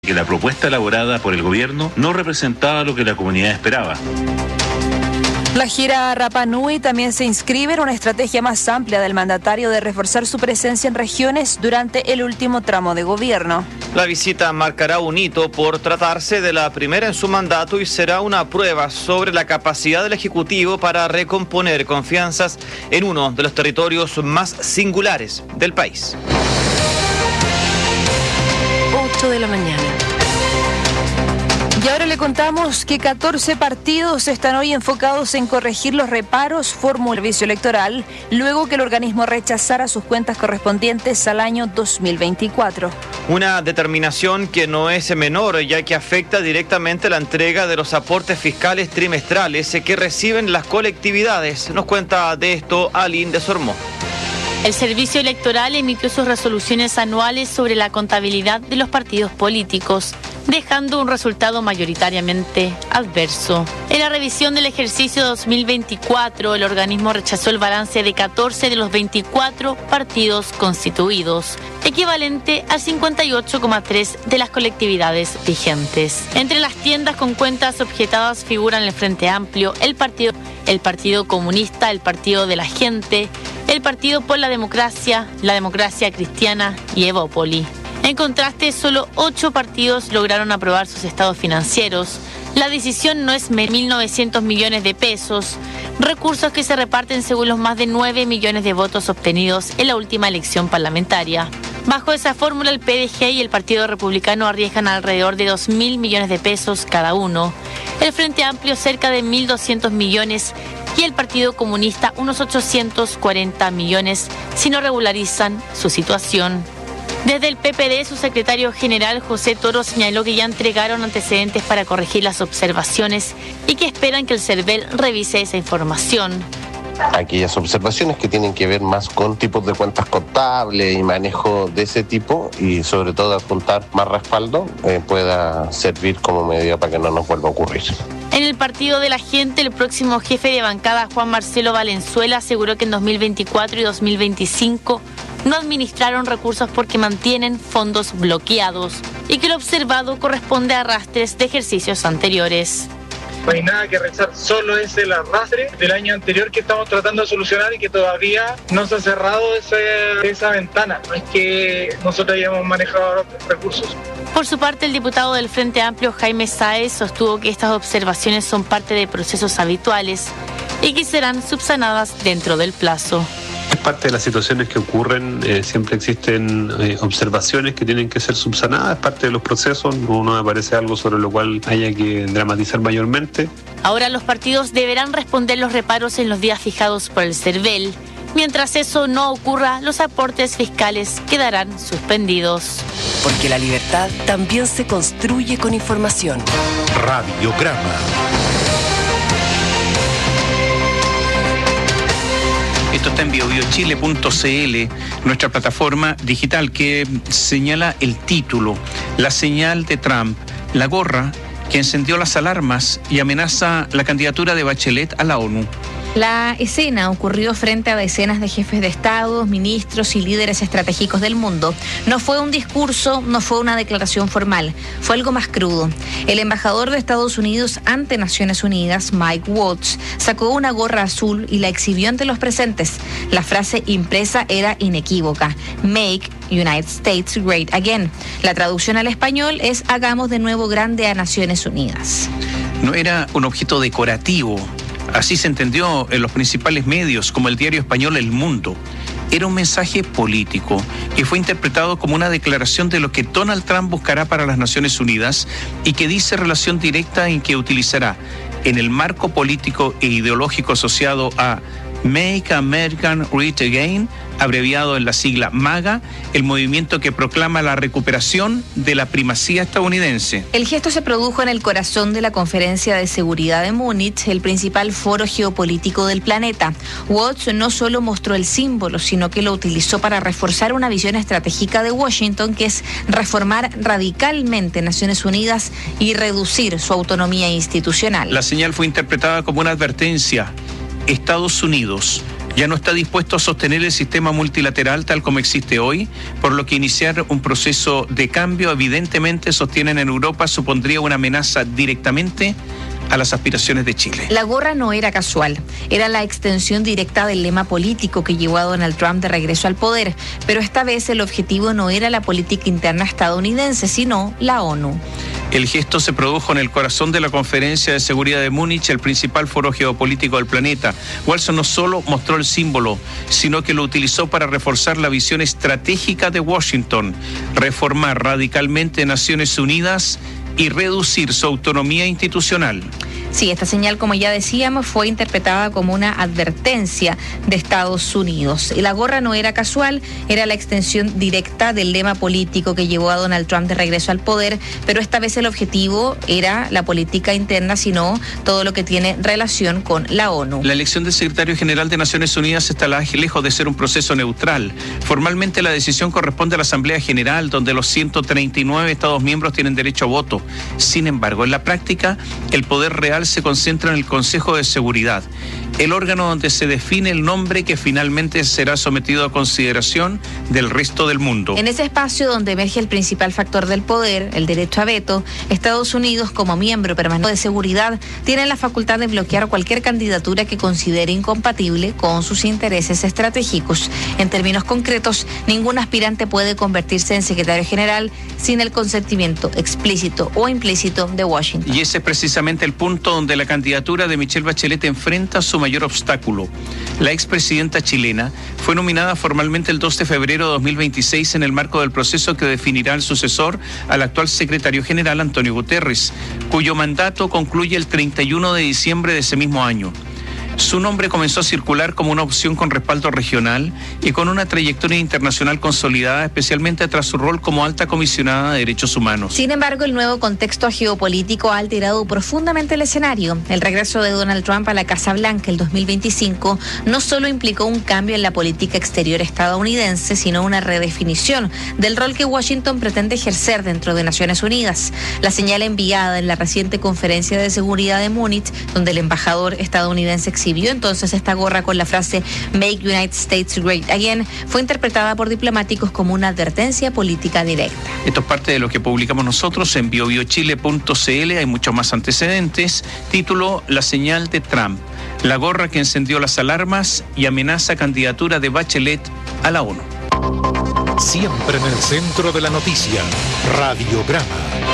que la propuesta elaborada por el gobierno no representaba lo que la comunidad esperaba. La gira Rapa Nui también se inscribe en una estrategia más amplia del mandatario de reforzar su presencia en regiones durante el último tramo de gobierno. La visita marcará un hito por tratarse de la primera en su mandato y será una prueba sobre la capacidad del Ejecutivo para recomponer confianzas en uno de los territorios más singulares del país. 8 de la mañana. Y ahora le contamos que 14 partidos están hoy enfocados en corregir los reparos formula el servicio electoral, luego que el organismo rechazara sus cuentas correspondientes al año 2024. Una determinación que no es menor, ya que afecta directamente la entrega de los aportes fiscales trimestrales que reciben las colectividades. Nos cuenta de esto Aline de Sormó. El Servicio Electoral emitió sus resoluciones anuales sobre la contabilidad de los partidos políticos, dejando un resultado mayoritariamente adverso. En la revisión del ejercicio 2024, el organismo rechazó el balance de 14 de los 24 partidos constituidos, equivalente al 58,3% de las colectividades vigentes. Entre las tiendas con cuentas objetadas figuran el Frente Amplio, el Partido Comunista, el Partido de la Gente, el Partido por la Democracia Cristiana y Evópoli. En contraste, solo 8 partidos lograron aprobar sus estados financieros. La decisión no es 1.900 millones de pesos, recursos que se reparten según los más de 9 millones de votos obtenidos en la última elección parlamentaria. Bajo esa fórmula, el PDG y el Partido Republicano arriesgan alrededor de 2.000 millones de pesos cada uno, el Frente Amplio cerca de 1.200 millones y el Partido Comunista unos 840 millones si no regularizan su situación. Desde el PPD, su secretario general José Toro señaló que ya entregaron antecedentes para corregir las observaciones y que esperan que el CERVEL revise esa información. Aquellas observaciones que tienen que ver más con tipos de cuentas contables y manejo de ese tipo y sobre todo adjuntar más respaldo pueda servir como medida para que no nos vuelva a ocurrir. En el Partido de la Gente, el próximo jefe de bancada, Juan Marcelo Valenzuela, aseguró que en 2024 y 2025 no administraron recursos porque mantienen fondos bloqueados y que lo observado corresponde a arrastres de ejercicios anteriores. No hay nada que rechazar, solo es el arrastre del año anterior que estamos tratando de solucionar y que todavía no se ha cerrado esa ventana. No es que nosotros hayamos manejado recursos. Por su parte, el diputado del Frente Amplio, Jaime Sáez, sostuvo que estas observaciones son parte de procesos habituales y que serán subsanadas dentro del plazo. Es parte de las situaciones que ocurren, siempre existen observaciones que tienen que ser subsanadas, es parte de los procesos, no me parece algo sobre lo cual haya que dramatizar mayormente. Ahora los partidos deberán responder los reparos en los días fijados por el CERVEL. Mientras eso no ocurra, los aportes fiscales quedarán suspendidos. Porque la libertad también se construye con información. Radiograma. Esto está en biobiochile.cl, nuestra plataforma digital que señala el título, la señal de Trump, la gorra que encendió las alarmas y amenaza la candidatura de Bachelet a la ONU. La escena ocurrió frente a decenas de jefes de Estado, ministros y líderes estratégicos del mundo. No fue un discurso, no fue una declaración formal, fue algo más crudo. El embajador de Estados Unidos ante Naciones Unidas, Mike Waltz, sacó una gorra azul y la exhibió ante los presentes. La frase impresa era inequívoca: Make United States Great Again. La traducción al español es: hagamos de nuevo grande a Naciones Unidas. No era un objeto decorativo. Así se entendió en los principales medios, como el diario español El Mundo. Era un mensaje político que fue interpretado como una declaración de lo que Donald Trump buscará para las Naciones Unidas y que dice relación directa en que utilizará en el marco político e ideológico asociado a Make America Great Again, abreviado en la sigla MAGA, el movimiento que proclama la recuperación de la primacía estadounidense. El gesto se produjo en el corazón de la Conferencia de Seguridad de Múnich, el principal foro geopolítico del planeta. Watts no solo mostró el símbolo, sino que lo utilizó para reforzar una visión estratégica de Washington, que es reformar radicalmente Naciones Unidas y reducir su autonomía institucional. La señal fue interpretada como una advertencia. Estados Unidos ya no está dispuesto a sostener el sistema multilateral tal como existe hoy, por lo que iniciar un proceso de cambio, evidentemente, sostienen en Europa, supondría una amenaza directamente a las aspiraciones de Chile. La gorra no era casual, era la extensión directa del lema político que llevó a Donald Trump de regreso al poder, pero esta vez el objetivo no era la política interna estadounidense, sino la ONU. El gesto se produjo en el corazón de la Conferencia de Seguridad de Múnich, el principal foro geopolítico del planeta. Wilson no solo mostró el símbolo, sino que lo utilizó para reforzar la visión estratégica de Washington, reformar radicalmente Naciones Unidas y reducir su autonomía institucional. Sí, esta señal, como ya decíamos, fue interpretada como una advertencia de Estados Unidos. Y la gorra no era casual, era la extensión directa del lema político que llevó a Donald Trump de regreso al poder, pero esta vez el objetivo era la política interna, sino todo lo que tiene relación con la ONU. La elección del secretario general de Naciones Unidas está lejos de ser un proceso neutral. Formalmente la decisión corresponde a la Asamblea General, donde los 139 Estados miembros tienen derecho a voto. Sin embargo, en la práctica, el poder real se concentra en el Consejo de Seguridad, el órgano donde se define el nombre que finalmente será sometido a consideración del resto del mundo. En ese espacio donde emerge el principal factor del poder, el derecho a veto, Estados Unidos, como miembro permanente de seguridad, tiene la facultad de bloquear cualquier candidatura que considere incompatible con sus intereses estratégicos. En términos concretos, ningún aspirante puede convertirse en secretario general sin el consentimiento explícito o implícito de Washington. Y ese es precisamente el punto donde la candidatura de Michelle Bachelet enfrenta su mayor obstáculo. La expresidenta chilena fue nominada formalmente el 2 de febrero de 2026 en el marco del proceso que definirá el sucesor al actual secretario general Antonio Guterres, cuyo mandato concluye el 31 de diciembre de ese mismo año. Su nombre comenzó a circular como una opción con respaldo regional y con una trayectoria internacional consolidada, especialmente tras su rol como alta comisionada de derechos humanos. Sin embargo, el nuevo contexto geopolítico ha alterado profundamente el escenario. El regreso de Donald Trump a la Casa Blanca el 2025 no solo implicó un cambio en la política exterior estadounidense, sino una redefinición del rol que Washington pretende ejercer dentro de Naciones Unidas. La señal enviada en la reciente Conferencia de Seguridad de Múnich, donde el embajador estadounidense exhibió entonces esta gorra con la frase Make United States Great Again, fue interpretada por diplomáticos como una advertencia política directa. Esto es parte de lo que publicamos nosotros en biobiochile.cl. Hay muchos más antecedentes. Título: La señal de Trump, la gorra que encendió las alarmas y amenaza candidatura de Bachelet a la ONU. Siempre en el centro de la noticia, Radiograma.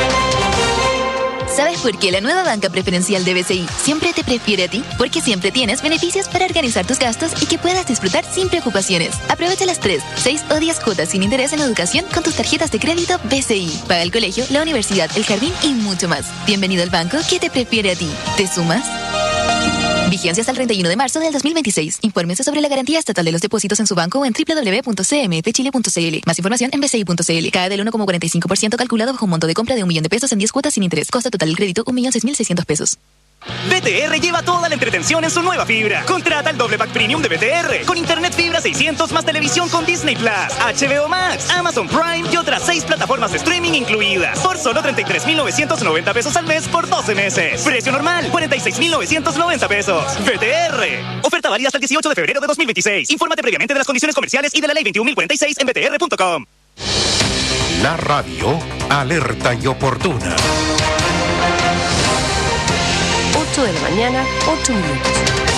¿Sabes por qué la nueva banca preferencial de BCI siempre te prefiere a ti? Porque siempre tienes beneficios para organizar tus gastos y que puedas disfrutar sin preocupaciones. Aprovecha las 3, 6 o 10 cuotas sin interés en educación con tus tarjetas de crédito BCI. Paga el colegio, la universidad, el jardín y mucho más. Bienvenido al banco que te prefiere a ti. ¿Te sumas? Vigencia hasta el 31 de marzo del 2026. Infórmese sobre la garantía estatal de los depósitos en su banco o en www.cmfchile.cl. Más información en bci.cl. Cae del 1,45% calculado bajo un monto de compra de $1.000.000 en 10 cuotas sin interés. Costo total del crédito $1.006.600 pesos. BTR lleva toda la entretención en su nueva fibra. Contrata el doble pack premium de BTR con internet fibra 600 más televisión con Disney Plus, HBO Max, Amazon Prime y otras 6 plataformas de streaming incluidas por solo $33.990 pesos al mes por 12 meses. Precio normal $46.990 pesos. BTR. Oferta válida hasta el 18 de febrero de 2026. Infórmate previamente de las condiciones comerciales y de la ley 21.046 en btr.com. La radio alerta y oportuna. 8 de la mañana, 8 minutos.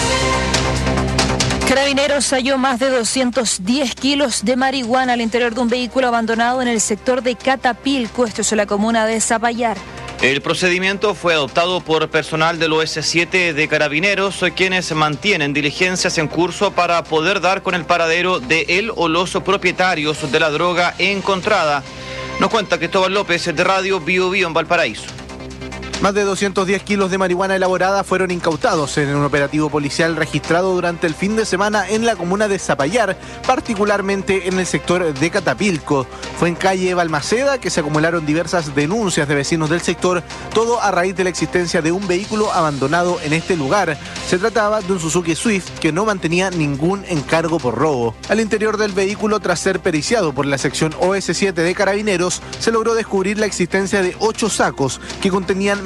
Carabineros halló más de 210 kilos de marihuana al interior de un vehículo abandonado en el sector de Catapilco, esto es en la comuna de Zapallar. El procedimiento fue adoptado por personal del OS7 de Carabineros, quienes mantienen diligencias en curso para poder dar con el paradero de él o los propietarios de la droga encontrada. Nos cuenta Cristóbal López de Radio Bio Bio en Valparaíso. Más de 210 kilos de marihuana elaborada fueron incautados en un operativo policial registrado durante el fin de semana en la comuna de Zapallar, particularmente en el sector de Catapilco. Fue en calle Balmaceda que se acumularon diversas denuncias de vecinos del sector, todo a raíz de la existencia de un vehículo abandonado en este lugar. Se trataba de un Suzuki Swift que no mantenía ningún encargo por robo. Al interior del vehículo, tras ser periciado por la sección OS7 de Carabineros, se logró descubrir la existencia de 8 sacos que contenían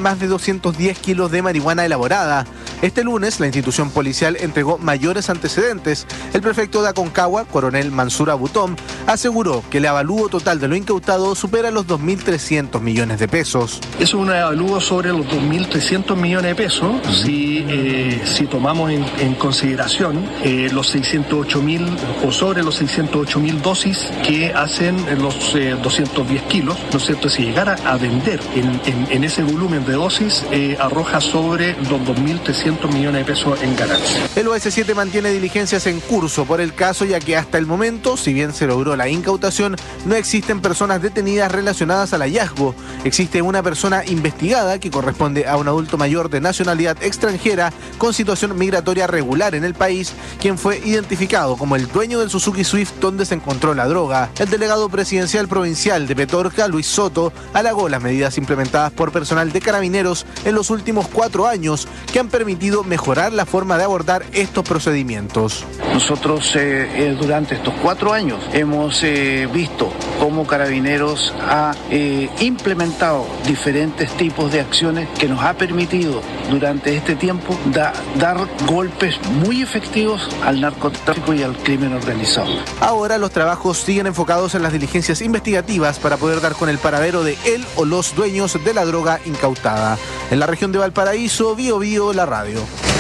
más de 210 kilos de marihuana elaborada. Este lunes, la institución policial entregó mayores antecedentes. El prefecto de Aconcagua, coronel Mansur Abutón, aseguró que el avalúo total de lo incautado supera los 2.300 millones de pesos. Es un avalúo sobre los 2.300 millones de pesos, si tomamos en consideración los 608.000 o sobre los 608.000 dosis que hacen los 210 kilos, ¿no es cierto? Si llegara a vender en ese volumen de dosis, arroja sobre los 2.300 millones de pesos en ganancias. El OS7 mantiene diligencias en curso por el caso, ya que hasta el momento, si bien se logró la incautación, no existen personas detenidas relacionadas al hallazgo. Existe una persona investigada que corresponde a un adulto mayor de nacionalidad extranjera con situación migratoria regular en el país, quien fue identificado como el dueño del Suzuki Swift donde se encontró la droga. El delegado presidencial provincial de Petorca, Luis Soto, halagó las medidas implementadas por personal de Carabineros en los últimos 4 años que han permitido mejorar la forma de abordar estos procedimientos. Nosotros durante estos 4 años hemos visto cómo Carabineros ha implementado diferentes tipos de acciones que nos ha permitido durante este tiempo dar golpes muy efectivos al narcotráfico y al crimen organizado. Ahora los trabajos siguen enfocados en las diligencias investigativas para poder dar con el paradero de él o los dueños de la droga incautada. En la región de Valparaíso, Bío Bío, la radio.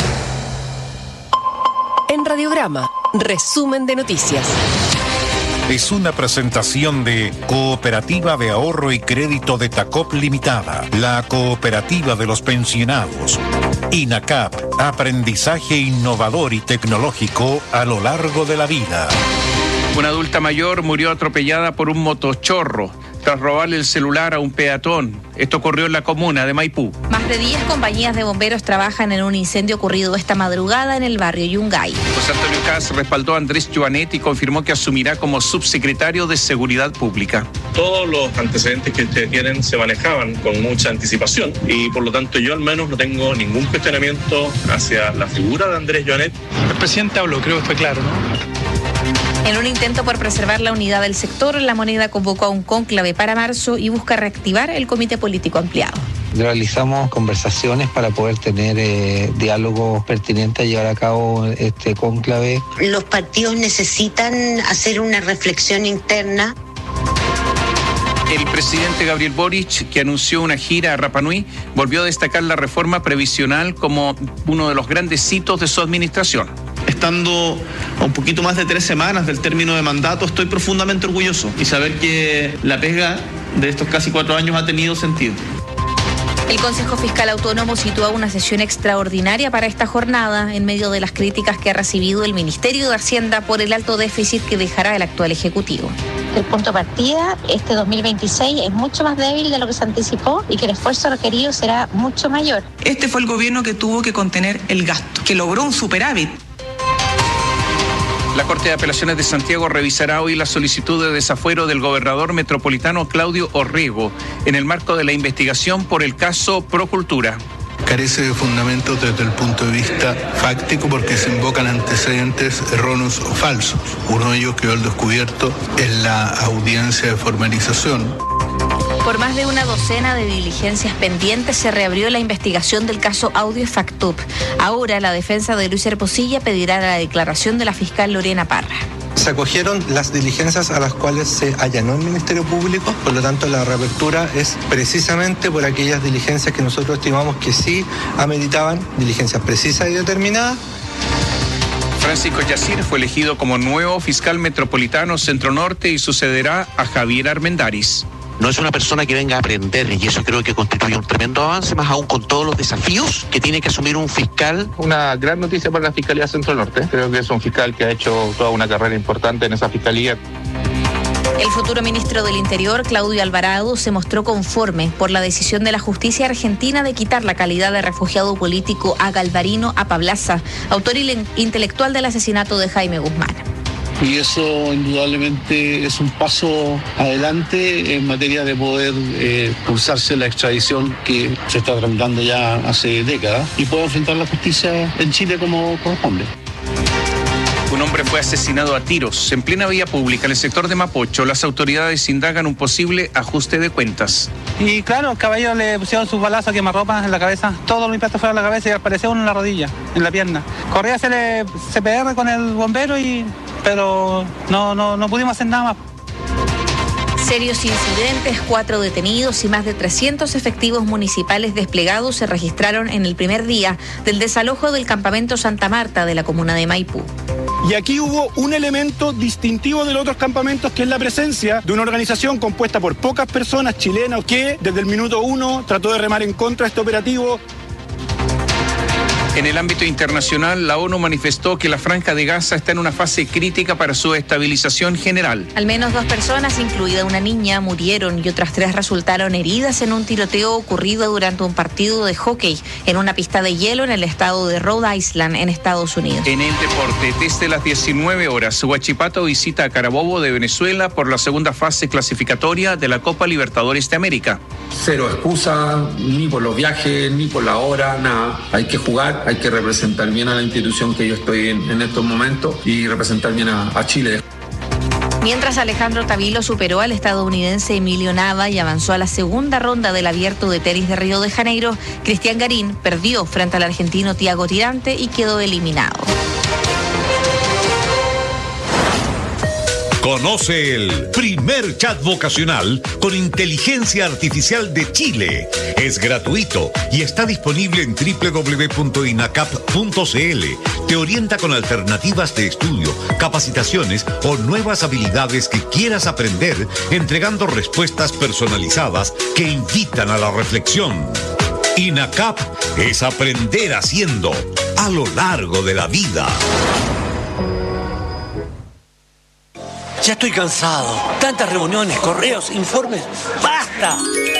En Radiograma, resumen de noticias. Es una presentación de Cooperativa de Ahorro y Crédito de Tacop Limitada, la cooperativa de los pensionados. INACAP, aprendizaje innovador y tecnológico a lo largo de la vida. Una adulta mayor murió atropellada por un motochorro tras robarle el celular a un peatón. Esto ocurrió en la comuna de Maipú. Más de 10 compañías de bomberos trabajan en un incendio ocurrido esta madrugada en el barrio Yungay. José Antonio Kast respaldó a Andrés Joanet y confirmó que asumirá como subsecretario de Seguridad Pública. Todos los antecedentes que ustedes tienen se manejaban con mucha anticipación y por lo tanto yo al menos no tengo ningún cuestionamiento hacia la figura de Andrés Joanet. El presidente habló, creo que fue claro, ¿no? En un intento por preservar la unidad del sector, La Moneda convocó a un cónclave para marzo y busca reactivar el comité político ampliado. Realizamos conversaciones para poder tener diálogos pertinentes a llevar a cabo este cónclave. Los partidos necesitan hacer una reflexión interna. El presidente Gabriel Boric, que anunció una gira a Rapa Nui, volvió a destacar la reforma previsional como uno de los grandes hitos de su administración. Estando a un poquito más de 3 semanas del término de mandato, estoy profundamente orgulloso y saber que la pega de estos casi 4 años ha tenido sentido. El Consejo Fiscal Autónomo sitúa una sesión extraordinaria para esta jornada en medio de las críticas que ha recibido el Ministerio de Hacienda por el alto déficit que dejará el actual Ejecutivo. El punto de partida, este 2026, es mucho más débil de lo que se anticipó y que el esfuerzo requerido será mucho mayor. Este fue el gobierno que tuvo que contener el gasto, que logró un superávit. La Corte de Apelaciones de Santiago revisará hoy la solicitud de desafuero del gobernador metropolitano Claudio Orrego en el marco de la investigación por el caso Procultura. Carece de fundamentos desde el punto de vista fáctico porque se invocan antecedentes erróneos o falsos. Uno de ellos quedó al descubierto en la audiencia de formalización. Por más de una docena de diligencias pendientes se reabrió la investigación del caso Audio Factup. Ahora la defensa de Luis Hermosilla pedirá la declaración de la fiscal Lorena Parra. Se acogieron las diligencias a las cuales se allanó el Ministerio Público, por lo tanto la reapertura es precisamente por aquellas diligencias que nosotros estimamos que sí ameritaban diligencias precisas y determinadas. Francisco Yacir fue elegido como nuevo fiscal metropolitano Centro Norte y sucederá a Javier Armendáriz. No es una persona que venga a aprender y eso creo que constituye un tremendo avance, más aún con todos los desafíos que tiene que asumir un fiscal. Una gran noticia para la Fiscalía Centro Norte. Creo que es un fiscal que ha hecho toda una carrera importante en esa fiscalía. El futuro ministro del Interior, Claudio Alvarado, se mostró conforme por la decisión de la justicia argentina de quitar la calidad de refugiado político a Galvarino Apablaza, autor intelectual del asesinato de Jaime Guzmán. Y eso indudablemente es un paso adelante en materia de poder cursarse la extradición que se está tramitando ya hace décadas y poder enfrentar la justicia en Chile como corresponde. Un hombre fue asesinado a tiros en plena vía pública en el sector de Mapocho. Las autoridades indagan un posible ajuste de cuentas. Y claro, al caballero le pusieron sus balazos a quemarropa en la cabeza. Todos los impactos fueron en la cabeza y apareció uno en la rodilla, en la pierna. Corría a hacerle CPR con el bombero, pero no pudimos hacer nada más. Serios incidentes, 4 detenidos y más de 300 efectivos municipales desplegados se registraron en el primer día del desalojo del campamento Santa Marta de la comuna de Maipú. Y aquí hubo un elemento distintivo de los otros campamentos, que es la presencia de una organización compuesta por pocas personas chilenas que desde el minuto 1 trató de remar en contra de este operativo. En el ámbito internacional, la ONU manifestó que la Franja de Gaza está en una fase crítica para su estabilización general. Al menos 2 personas, incluida una niña, murieron y otras 3 resultaron heridas en un tiroteo ocurrido durante un partido de hockey en una pista de hielo en el estado de Rhode Island, en Estados Unidos. En el deporte, desde las 19 horas, Huachipato visita a Carabobo de Venezuela por la segunda fase clasificatoria de la Copa Libertadores de América. Cero excusa, ni por los viajes, ni por la hora, nada. Hay que jugar, hay que representar bien a la institución que yo estoy en estos momentos y representar bien a Chile. Mientras Alejandro Tavilo superó al estadounidense Emilio Nava y avanzó a la segunda ronda del Abierto de Tenis de Río de Janeiro, Cristian Garín perdió frente al argentino Thiago Tirante y quedó eliminado. Conoce el primer chat vocacional con inteligencia artificial de Chile. Es gratuito y está disponible en www.inacap.cl. Te orienta con alternativas de estudio, capacitaciones o nuevas habilidades que quieras aprender, entregando respuestas personalizadas que invitan a la reflexión. INACAP es aprender haciendo a lo largo de la vida. Ya estoy cansado. Tantas reuniones, correos, informes. ¡Basta!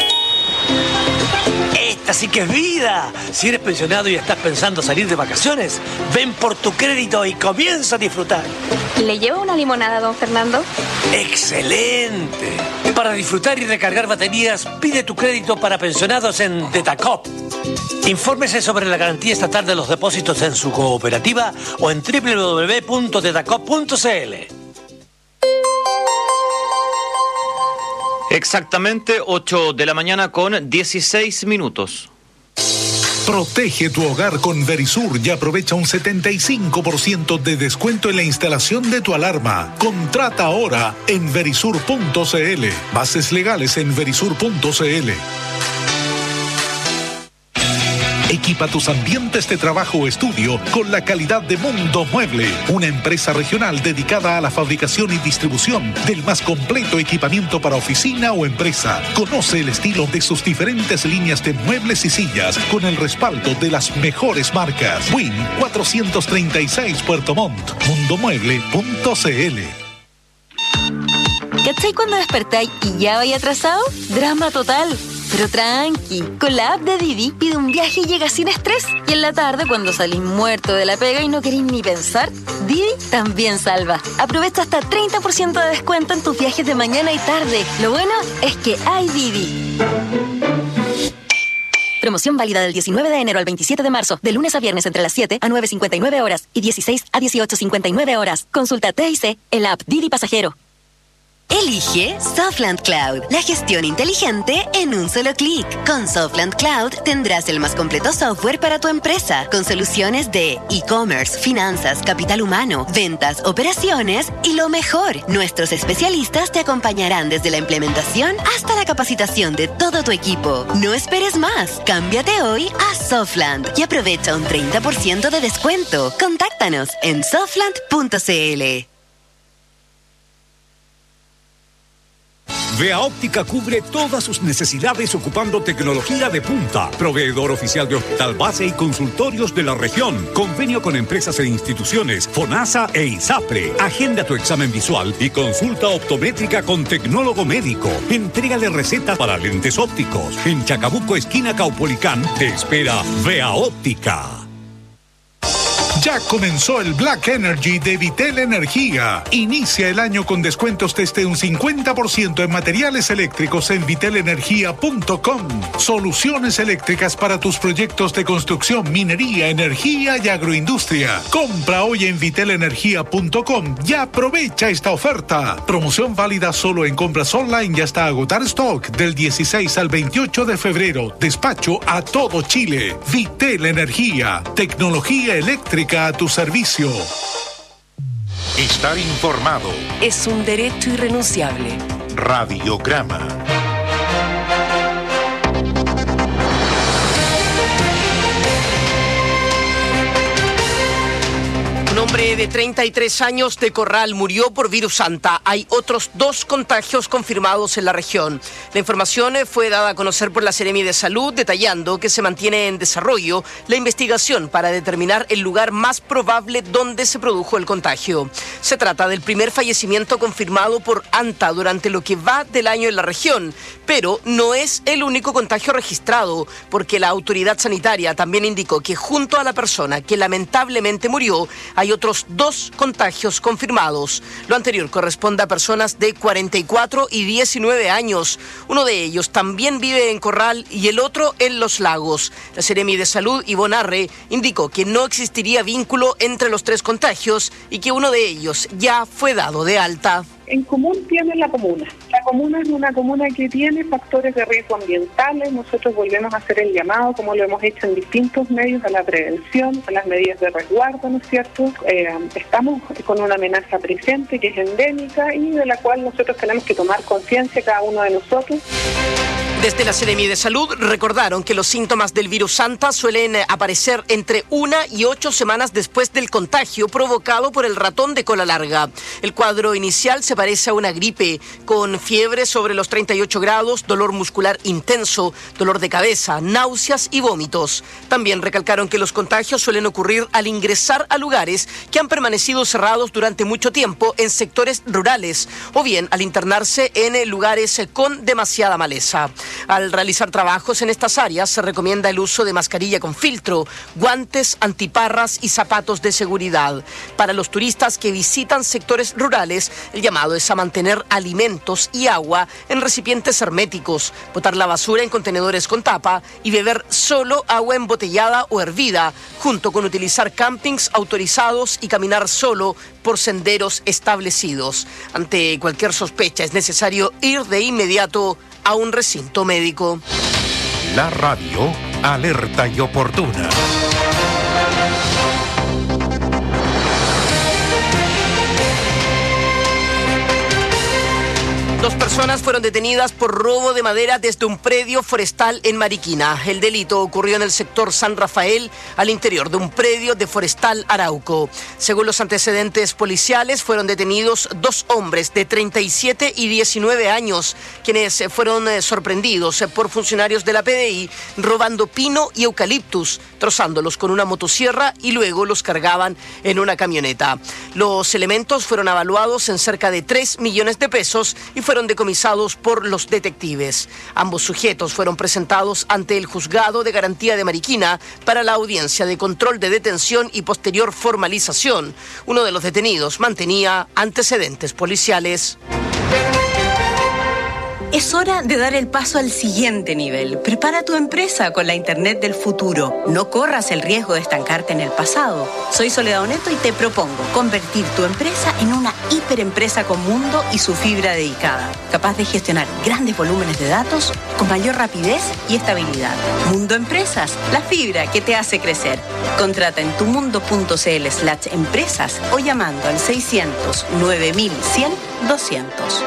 Esta sí que es vida. Si eres pensionado y estás pensando salir de vacaciones, ven por tu crédito y comienza a disfrutar. ¿Le llevo una limonada, don Fernando? ¡Excelente! Para disfrutar y recargar baterías, pide tu crédito para pensionados en Detacop. Infórmese sobre la garantía estatal de los depósitos en su cooperativa o en www.detacop.cl. Exactamente 8 de la mañana con 16 minutos. Protege tu hogar con Verisur y aprovecha un 75% de descuento en la instalación de tu alarma. Contrata ahora en verisur.cl. Bases legales en verisur.cl. Equipa tus ambientes de trabajo o estudio con la calidad de Mundo Mueble, una empresa regional dedicada a la fabricación y distribución del más completo equipamiento para oficina o empresa. Conoce el estilo de sus diferentes líneas de muebles y sillas con el respaldo de las mejores marcas. Win 436 Puerto Montt, mundomueble.cl. ¿Cachai cuando despertáis y ya vais atrasado? Drama total. Pero tranqui, con la app de Didi pide un viaje y llega sin estrés. Y en la tarde, cuando salís muerto de la pega y no queréis ni pensar, Didi también salva. Aprovecha hasta 30% de descuento en tus viajes de mañana y tarde. Lo bueno es que hay Didi. Promoción válida del 19 de enero al 27 de marzo, de lunes a viernes entre las 7 a 9:59 horas y 16 a 18:59 horas. Consulta TIC en la app Didi Pasajero. Elige Softland Cloud, la gestión inteligente en un solo clic. Con Softland Cloud tendrás el más completo software para tu empresa, con soluciones de e-commerce, finanzas, capital humano, ventas, operaciones y lo mejor. Nuestros especialistas te acompañarán desde la implementación hasta la capacitación de todo tu equipo. No esperes más. Cámbiate hoy a Softland y aprovecha un 30% de descuento. Contáctanos en softland.cl. Vea Óptica cubre todas sus necesidades ocupando tecnología de punta. Proveedor oficial de hospital base y consultorios de la región. Convenio con empresas e instituciones, FONASA e ISAPRE. Agenda tu examen visual y consulta optométrica con tecnólogo médico. Entrégale recetas para lentes ópticos. En Chacabuco, esquina Caupolicán, te espera Vea Óptica. Ya comenzó el Black Energy de Vitel Energía. Inicia el año con descuentos desde un 50% en materiales eléctricos en vitelenergia.com. Soluciones eléctricas para tus proyectos de construcción, minería, energía y agroindustria. Compra hoy en vitelenergia.com y aprovecha esta oferta. Promoción válida solo en compras online y hasta agotar stock del 16 al 28 de febrero. Despacho a todo Chile. Vitel Energía. Tecnología eléctrica a tu servicio. Estar informado es un derecho irrenunciable. Radiograma. Un hombre de 33 años de Corral murió por virus Santa. Hay otros 2 contagios confirmados en la región. La información fue dada a conocer por la Seremi de Salud, detallando que se mantiene en desarrollo la investigación para determinar el lugar más probable donde se produjo el contagio. Se trata del primer fallecimiento confirmado por Anta durante lo que va del año en la región, pero no es el único contagio registrado, porque la autoridad sanitaria también indicó que junto a la persona que lamentablemente murió, hay otros 2 contagios confirmados. Lo anterior corresponde a personas de 44 y 19 años. Uno de ellos también vive en Corral y el otro en Los Lagos. La Seremi de Salud, Ivonne Arre, indicó que no existiría vínculo entre los 3 contagios y que uno de ellos ya fue dado de alta. En común tiene la comuna. La comuna es una comuna que tiene factores de riesgo ambientales. Nosotros volvemos a hacer el llamado, como lo hemos hecho en distintos medios, a la prevención, a las medidas de resguardo, ¿no es cierto? Estamos con una amenaza presente que es endémica y de la cual nosotros tenemos que tomar conciencia cada uno de nosotros. Desde la Seremi de Salud recordaron que los síntomas del virus Santa suelen aparecer entre 1 y 8 semanas después del contagio provocado por el ratón de cola larga. El cuadro inicial se parece a una gripe, con fiebre sobre los 38 grados, dolor muscular intenso, dolor de cabeza, náuseas y vómitos. También recalcaron que los contagios suelen ocurrir al ingresar a lugares que han permanecido cerrados durante mucho tiempo en sectores rurales o bien al internarse en lugares con demasiada maleza. Al realizar trabajos en estas áreas se recomienda el uso de mascarilla con filtro, guantes, antiparras y zapatos de seguridad. Para los turistas que visitan sectores rurales, el llamado es a mantener alimentos y agua en recipientes herméticos, botar la basura en contenedores con tapa y beber solo agua embotellada o hervida, junto con utilizar campings autorizados y caminar solo por senderos establecidos. Ante cualquier sospecha es necesario ir de inmediato a un recinto médico. La radio alerta y oportuna. 2 personas fueron detenidas por robo de madera desde un predio forestal en Mariquina. El delito ocurrió en el sector San Rafael, al interior de un predio de Forestal Arauco. Según los antecedentes policiales, fueron detenidos 2 hombres de 37 y 19 años, quienes fueron sorprendidos por funcionarios de la PDI robando pino y eucaliptus, trozándolos con una motosierra y luego los cargaban en una camioneta. Los elementos fueron evaluados en cerca de 3 millones de pesos y fueron decomisados por los detectives. Ambos sujetos fueron presentados ante el Juzgado de Garantía de Mariquina para la audiencia de control de detención y posterior formalización. Uno de los detenidos mantenía antecedentes policiales. Es hora de dar el paso al siguiente nivel. Prepara tu empresa con la Internet del futuro. No corras el riesgo de estancarte en el pasado. Soy Soledad Oneto y te propongo convertir tu empresa en una hiperempresa con mundo y su fibra dedicada, capaz de gestionar grandes volúmenes de datos con mayor rapidez y estabilidad. Mundo Empresas, la fibra que te hace crecer. Contrata en tumundo.cl/empresas o llamando al 600 9100 200.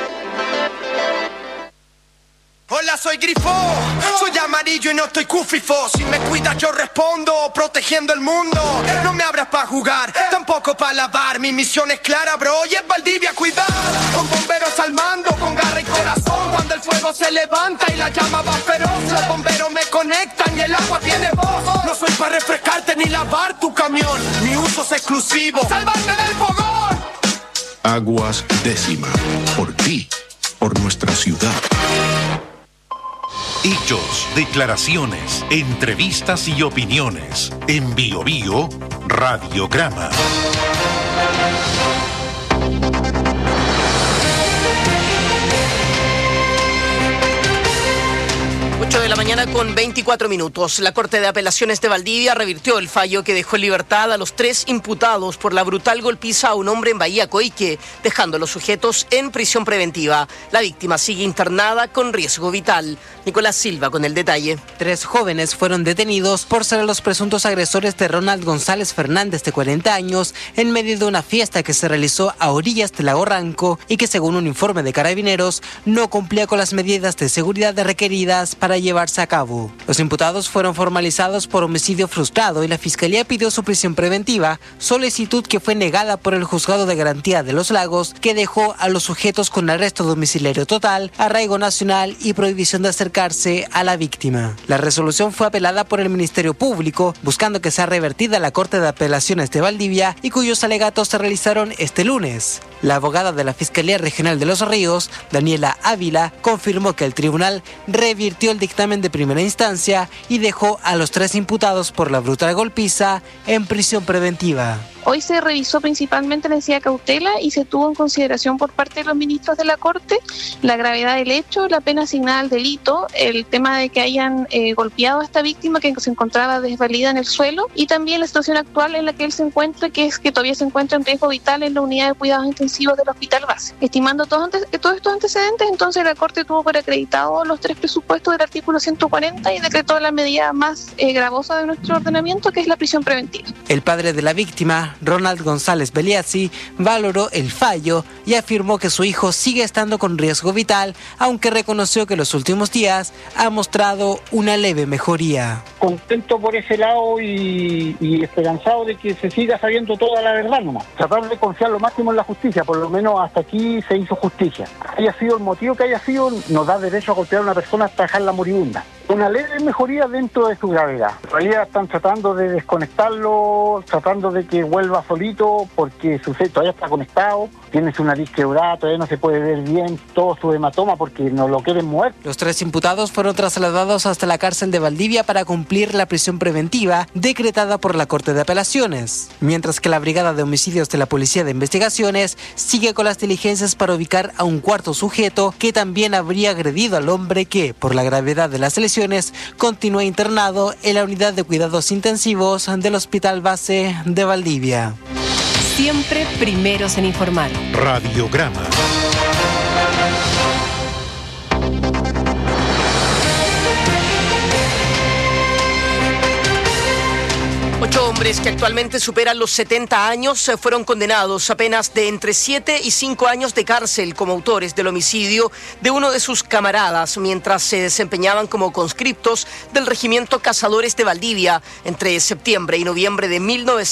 Hola, soy Grifo, soy amarillo y no estoy cufifo. Si me cuidas yo respondo, protegiendo el mundo. No me abras pa' jugar, tampoco pa' lavar. Mi misión es clara, bro, y es Valdivia cuidar. Con bomberos al mando, con garra y corazón. Cuando el fuego se levanta y la llama va feroz, los bomberos me conectan y el agua tiene voz. No soy pa' refrescarte ni lavar tu camión, mi uso es exclusivo, salvarme del fogón. Aguas Décima, por ti, por nuestra ciudad. Hechos, declaraciones, entrevistas y opiniones. En Bio Bio Radiograma. De la mañana con 24 minutos. La Corte de Apelaciones de Valdivia revirtió el fallo que dejó en libertad a los 3 imputados por la brutal golpiza a un hombre en Bahía Coique, dejando a los sujetos en prisión preventiva. La víctima sigue internada con riesgo vital. Nicolás Silva con el detalle. 3 jóvenes fueron detenidos por ser los presuntos agresores de Ronald González Fernández, de 40 años, en medio de una fiesta que se realizó a orillas de Lago Ranco y que, según un informe de Carabineros, no cumplía con las medidas de seguridad requeridas para llevarse a cabo. Los imputados fueron formalizados por homicidio frustrado y la Fiscalía pidió su prisión preventiva, solicitud que fue negada por el Juzgado de Garantía de Los Lagos, que dejó a los sujetos con arresto domiciliario total, arraigo nacional y prohibición de acercarse a la víctima. La resolución fue apelada por el Ministerio Público, buscando que sea revertida a la Corte de Apelaciones de Valdivia, y cuyos alegatos se realizaron este lunes. La abogada de la Fiscalía Regional de Los Ríos, Daniela Ávila, confirmó que el tribunal revirtió el dictamen de primera instancia y dejó a los 3 imputados por la brutal golpiza en prisión preventiva. Hoy se revisó principalmente la necesidad de cautela y se tuvo en consideración por parte de los ministros de la Corte la gravedad del hecho, la pena asignada al delito, el tema de que hayan golpeado a esta víctima que se encontraba desvalida en el suelo, y también la situación actual en la que él se encuentra, que es que todavía se encuentra en riesgo vital en la unidad de cuidados intensivos del Hospital Base. Estimando todos estos antecedentes, entonces la Corte tuvo por acreditado los 3 presupuestos del artículo 140 y decretó la medida más gravosa de nuestro ordenamiento, que es la prisión preventiva. El padre de la víctima, Ronald González Beliazzi, valoró el fallo y afirmó que su hijo sigue estando con riesgo vital, aunque reconoció que en los últimos días ha mostrado una leve mejoría. Contento por ese lado y esperanzado de que se siga sabiendo toda la verdad nomás. Tratar de confiar lo máximo en la justicia, por lo menos hasta aquí se hizo justicia. Haya sido el motivo que haya sido, nos da derecho a golpear a una persona hasta dejarla moribunda. Una leve mejoría dentro de su gravedad. En realidad están tratando de desconectarlo, tratando de que vuelva solito, porque su feto todavía está conectado, tiene su nariz quebrada, todavía no se puede ver bien todo su hematoma porque no lo quieren mover. Los 3 imputados fueron trasladados hasta la cárcel de Valdivia para cumplir la prisión preventiva decretada por la Corte de Apelaciones, mientras que la Brigada de Homicidios de la Policía de Investigaciones sigue con las diligencias para ubicar a un 4º sujeto que también habría agredido al hombre que, por la gravedad de las lesiones, continúa internado en la unidad de cuidados intensivos del Hospital Base de Valdivia. Siempre primeros en informar. Radiograma. 8 hombres que actualmente superan los 70 años fueron condenados a penas de entre 7 y 5 años de cárcel como autores del homicidio de uno de sus camaradas mientras se desempeñaban como conscriptos del Regimiento Cazadores de Valdivia entre septiembre y noviembre de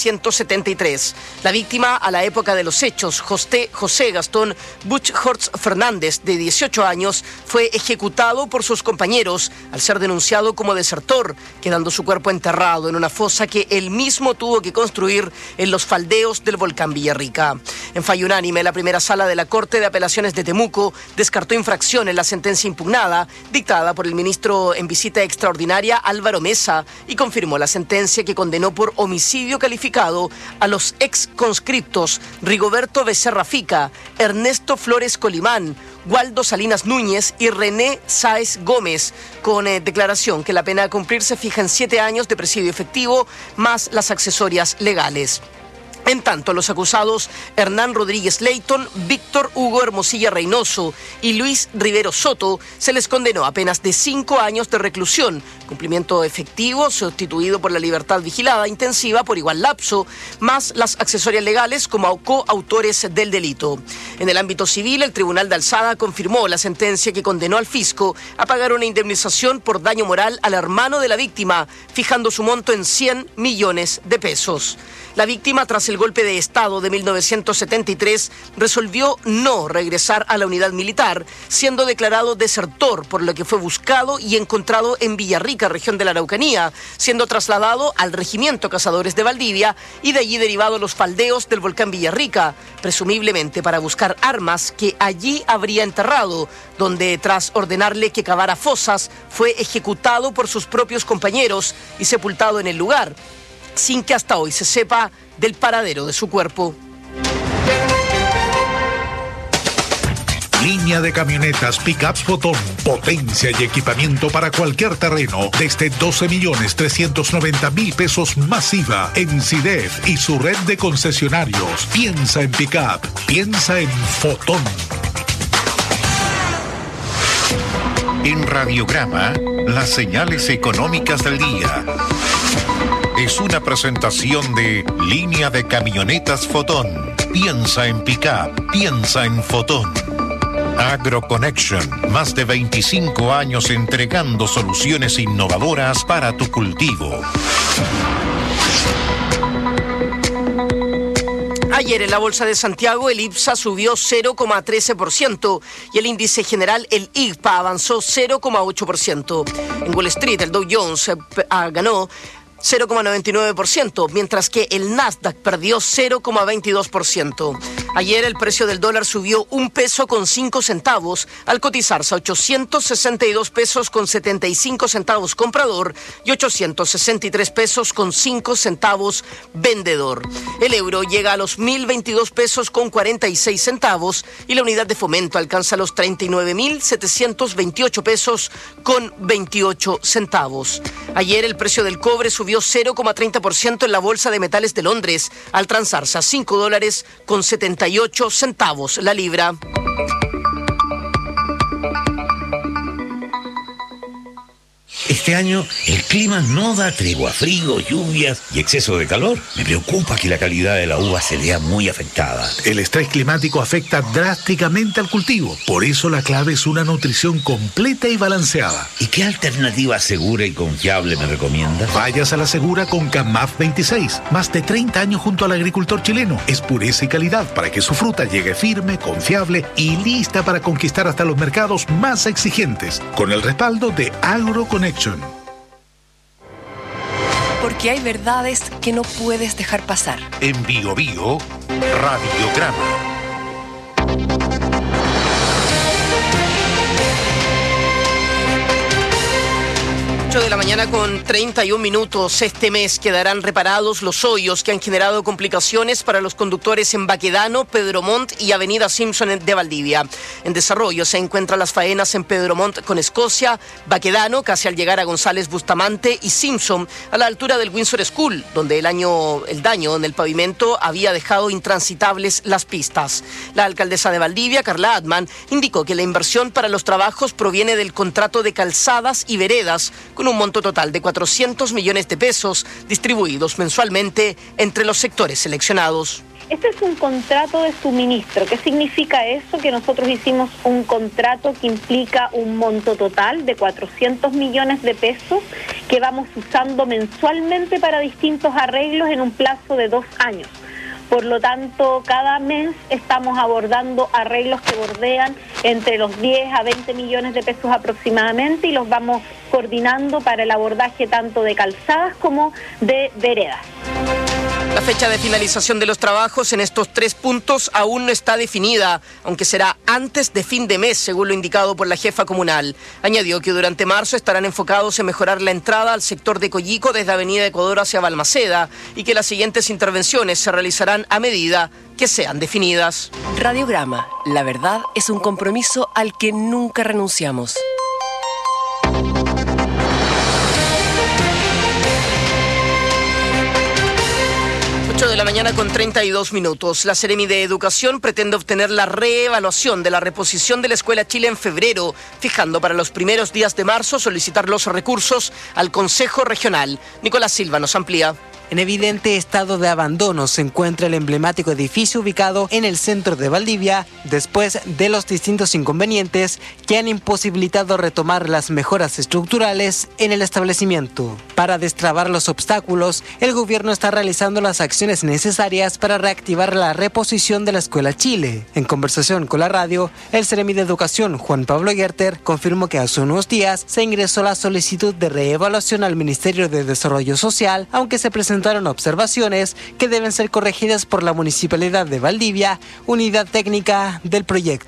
1973. La víctima a la época de los hechos, José Gastón Buchholz Fernández, de 18 años, fue ejecutado por sus compañeros al ser denunciado como desertor, quedando su cuerpo enterrado en una fosa que él mismo tuvo que construir en los faldeos del volcán Villarrica. En fallo unánime, la primera sala de la Corte de Apelaciones de Temuco descartó infracción en la sentencia impugnada, dictada por el ministro en visita extraordinaria Álvaro Mesa, y confirmó la sentencia que condenó por homicidio calificado a los ex conscriptos Rigoberto Becerra Fica, Ernesto Flores Colimán, Waldo Salinas Núñez y René Sáez Gómez, con declaración que la pena a cumplir se fija en 7 años de presidio efectivo más las accesorias legales. En tanto, los acusados Hernán Rodríguez Leighton, Víctor Hugo Hermosilla Reynoso y Luis Rivero Soto se les condenó a penas de 5 años de reclusión, cumplimiento efectivo sustituido por la libertad vigilada intensiva por igual lapso, más las accesorias legales como coautores del delito. En el ámbito civil, el Tribunal de Alzada confirmó la sentencia que condenó al fisco a pagar una indemnización por daño moral al hermano de la víctima, fijando su monto en 100 millones de pesos. La víctima, tras el golpe de Estado de 1973, resolvió no regresar a la unidad militar, siendo declarado desertor, por lo que fue buscado y encontrado en Villarrica, región de la Araucanía, siendo trasladado al Regimiento Cazadores de Valdivia y de allí derivado a los faldeos del volcán Villarrica, presumiblemente para buscar armas que allí habría enterrado, donde tras ordenarle que cavara fosas, fue ejecutado por sus propios compañeros y sepultado en el lugar. sin que hasta hoy se sepa del paradero de su cuerpo. Línea de camionetas Pickups Fotón. Potencia y equipamiento para cualquier terreno. Desde 12.390.000 pesos masiva en CIDEF y su red de concesionarios. Piensa en Pickup. Piensa en Fotón. En Radiograma, las señales económicas del día. Es una presentación de Línea de camionetas Fotón. Piensa en Pickup. Piensa en Fotón. AgroConnection, más de 25 años entregando soluciones innovadoras para tu cultivo. Ayer en la Bolsa de Santiago el IPSA subió 0,13% y el índice general, el IGPA, avanzó 0,8%. En Wall Street el Dow Jones ganó 0,99%, mientras que el Nasdaq perdió 0,22%. Ayer el precio del dólar subió 1 peso con 5 centavos al cotizarse a 862 pesos con 75 centavos comprador y 863 pesos con 5 centavos vendedor. El euro llega a los 1.022 pesos con 46 centavos y la unidad de fomento alcanza los 39.728 pesos con 28 centavos. Ayer el precio del cobre subió 0,30% en la Bolsa de Metales de Londres al transarse a $5 con 78 centavos la libra. Este año el clima no da tregua, frío, lluvias y exceso de calor. Me preocupa que la calidad de la uva se vea muy afectada. El estrés climático afecta drásticamente al cultivo. Por eso la clave es una nutrición completa y balanceada. ¿Y qué alternativa segura y confiable me recomienda? Vayas a la segura con CAMAF 26. Más de 30 años junto al agricultor chileno. Es pureza y calidad para que su fruta llegue firme, confiable y lista para conquistar hasta los mercados más exigentes. Con el respaldo de AgroConnection. Porque hay verdades que no puedes dejar pasar. En Bio Bio, Radiograma. 8 de la mañana con 31 minutos. Este mes quedarán reparados los hoyos que han generado complicaciones para los conductores en Baquedano, Pedro Montt y Avenida Simpson de Valdivia. En desarrollo se encuentran las faenas en Pedro Montt con Escocia, Baquedano casi al llegar a González Bustamante y Simpson a la altura del Windsor School, donde el daño en el pavimento había dejado intransitables las pistas. La alcaldesa de Valdivia, Carla Atman, indicó que la inversión para los trabajos proviene del contrato de calzadas y veredas con un monto total de 400 millones de pesos distribuidos mensualmente entre los sectores seleccionados. Este es un contrato de suministro. ¿Qué significa eso? Que nosotros hicimos un contrato que implica un monto total de 400 millones de pesos que vamos usando mensualmente para distintos arreglos en un plazo de 2 años. Por lo tanto, cada mes estamos abordando arreglos que bordean entre los 10 a 20 millones de pesos aproximadamente y los vamos coordinando para el abordaje tanto de calzadas como de veredas. La fecha de finalización de los trabajos en estos 3 puntos aún no está definida, aunque será antes de fin de mes, según lo indicado por la jefa comunal. Añadió que durante marzo estarán enfocados en mejorar la entrada al sector de Coyico desde Avenida Ecuador hacia Balmaceda y que las siguientes intervenciones se realizarán a medida que sean definidas. Radiograma. La verdad es un compromiso al que nunca renunciamos. 8 de la mañana con 32 minutos. La Seremi de Educación pretende obtener la reevaluación de la reposición de la Escuela Chile en febrero, fijando para los primeros días de marzo solicitar los recursos al Consejo Regional. Nicolás Silva nos amplía. En evidente estado de abandono se encuentra el emblemático edificio ubicado en el centro de Valdivia, después de los distintos inconvenientes que han imposibilitado retomar las mejoras estructurales en el establecimiento. Para destrabar los obstáculos, el gobierno está realizando las acciones necesarias para reactivar la reposición de la Escuela Chile. En conversación con la radio, el Seremi de Educación, Juan Pablo Gerter, confirmó que hace unos días se ingresó la solicitud de reevaluación al Ministerio de Desarrollo Social, aunque se presentaron observaciones que deben ser corregidas por la Municipalidad de Valdivia, unidad técnica del proyecto.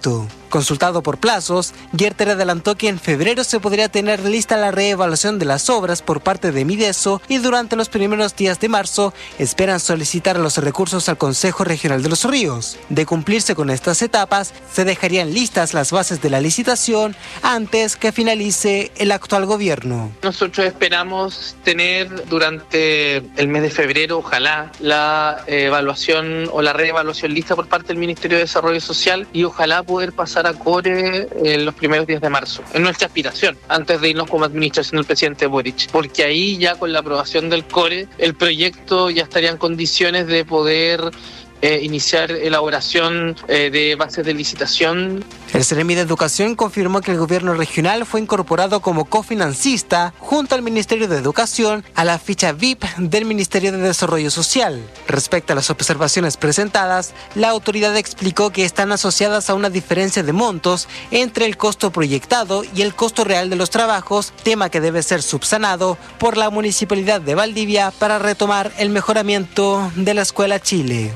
Consultado por plazos, Gerter adelantó que en febrero se podría tener lista la reevaluación de las obras por parte de Mideso y durante los primeros días de marzo esperan solicitar los recursos al Consejo Regional de los Ríos. De cumplirse con estas etapas, se dejarían listas las bases de la licitación antes que finalice el actual gobierno. Nosotros esperamos tener durante el mes de febrero, ojalá, la evaluación o la reevaluación lista por parte del Ministerio de Desarrollo Social y ojalá poder pasar a Core en los primeros días de marzo. Es nuestra aspiración, antes de irnos como administración del presidente Boric, porque ahí ya con la aprobación del Core, el proyecto ya estaría en condiciones de poder iniciar elaboración de bases de licitación. El Seremi de Educación confirmó que el gobierno regional fue incorporado como cofinancista junto al Ministerio de Educación a la ficha VIP del Ministerio de Desarrollo Social. Respecto a las observaciones presentadas, la autoridad explicó que están asociadas a una diferencia de montos entre el costo proyectado y el costo real de los trabajos, tema que debe ser subsanado por la Municipalidad de Valdivia para retomar el mejoramiento de la Escuela Chile.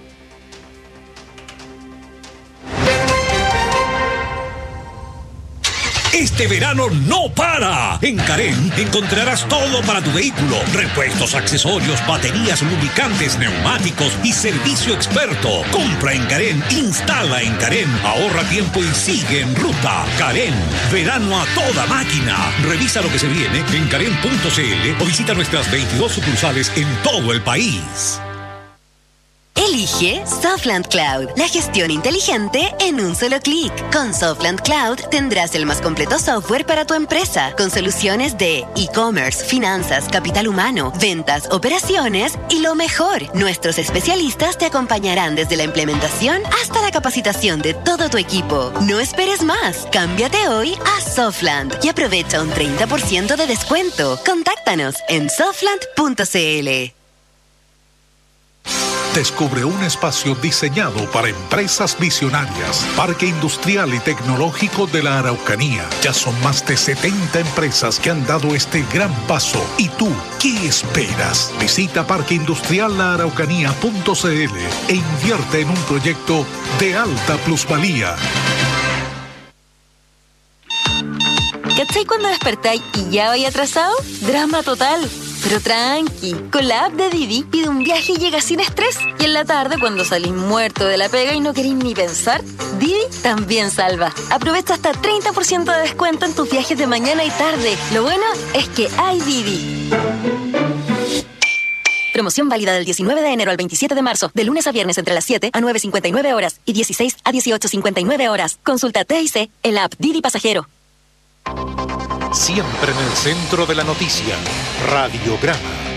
Este verano no para. En Carén encontrarás todo para tu vehículo. Repuestos, accesorios, baterías, lubricantes, neumáticos y servicio experto. Compra en Carén, instala en Carén, ahorra tiempo y sigue en ruta. Carén, verano a toda máquina. Revisa lo que se viene en carén.cl o visita nuestras 22 sucursales en todo el país. Elige Softland Cloud, la gestión inteligente en un solo clic. Con Softland Cloud tendrás el más completo software para tu empresa, con soluciones de e-commerce, finanzas, capital humano, ventas, operaciones y lo mejor, nuestros especialistas te acompañarán desde la implementación hasta la capacitación de todo tu equipo. No esperes más, cámbiate hoy a Softland y aprovecha un 30% de descuento. Contáctanos en softland.cl. Descubre un espacio diseñado para empresas visionarias. Parque Industrial y Tecnológico de la Araucanía. Ya son más de 70 empresas que han dado este gran paso. ¿Y tú qué esperas? Visita parqueindustriallaaraucanía.cl e invierte en un proyecto de alta plusvalía. ¿Cachai cuando despertáis y ya vais atrasado? Drama total. Pero tranqui, con la app de Didi pide un viaje y llega sin estrés. Y en la tarde, cuando salís muerto de la pega y no queréis ni pensar, Didi también salva. Aprovecha hasta 30% de descuento en tus viajes de mañana y tarde. Lo bueno es que hay Didi. Promoción válida del 19 de enero al 27 de marzo, de lunes a viernes entre las 7 a 9:59 horas y 16 a 18:59 horas. Consulta TIC, el app Didi Pasajero. Siempre en el centro de la noticia, Radiograma.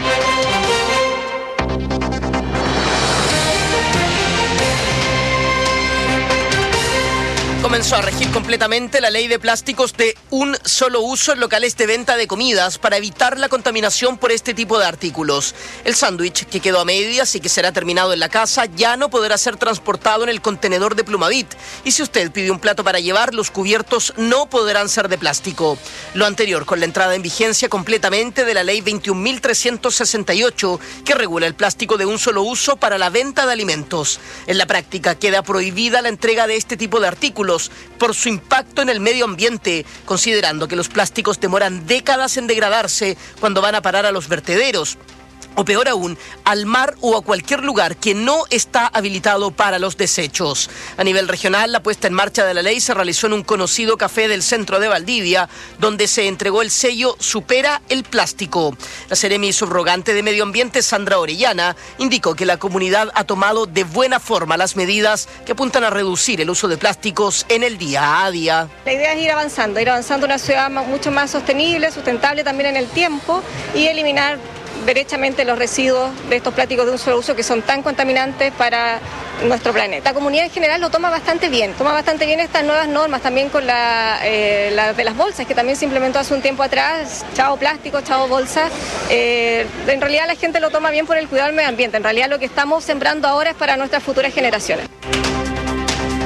Comenzó a regir completamente la ley de plásticos de un solo uso en locales de venta de comidas para evitar la contaminación por este tipo de artículos. El sándwich, que quedó a medias y que será terminado en la casa, ya no podrá ser transportado en el contenedor de Plumavit. Y si usted pide un plato para llevar, los cubiertos no podrán ser de plástico. Lo anterior con la entrada en vigencia completamente de la ley 21.368, que regula el plástico de un solo uso para la venta de alimentos. En la práctica queda prohibida la entrega de este tipo de artículos por su impacto en el medio ambiente, considerando que los plásticos demoran décadas en degradarse cuando van a parar a los vertederos. O peor aún, al mar o a cualquier lugar que no está habilitado para los desechos. A nivel regional, la puesta en marcha de la ley se realizó en un conocido café del centro de Valdivia, donde se entregó el sello Supera el Plástico. La seremi subrogante de Medio Ambiente, Sandra Orellana, indicó que la comunidad ha tomado de buena forma las medidas que apuntan a reducir el uso de plásticos en el día a día. La idea es ir avanzando una ciudad mucho más sostenible, sustentable también en el tiempo y eliminar derechamente los residuos de estos plásticos de un solo uso que son tan contaminantes para nuestro planeta. La comunidad en general lo toma bastante bien estas nuevas normas, también con la de las bolsas que también se implementó hace un tiempo atrás, chao plástico, chao bolsa. En realidad la gente lo toma bien por el cuidado del medio ambiente, en realidad lo que estamos sembrando ahora es para nuestras futuras generaciones.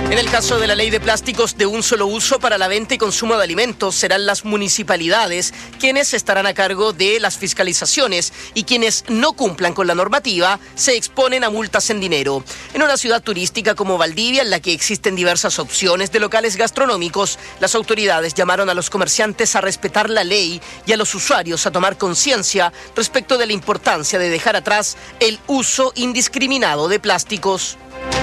En el caso de la ley de plásticos de un solo uso para la venta y consumo de alimentos, serán las municipalidades quienes estarán a cargo de las fiscalizaciones y quienes no cumplan con la normativa se exponen a multas en dinero. En una ciudad turística como Valdivia, en la que existen diversas opciones de locales gastronómicos, las autoridades llamaron a los comerciantes a respetar la ley y a los usuarios a tomar conciencia respecto de la importancia de dejar atrás el uso indiscriminado de plásticos.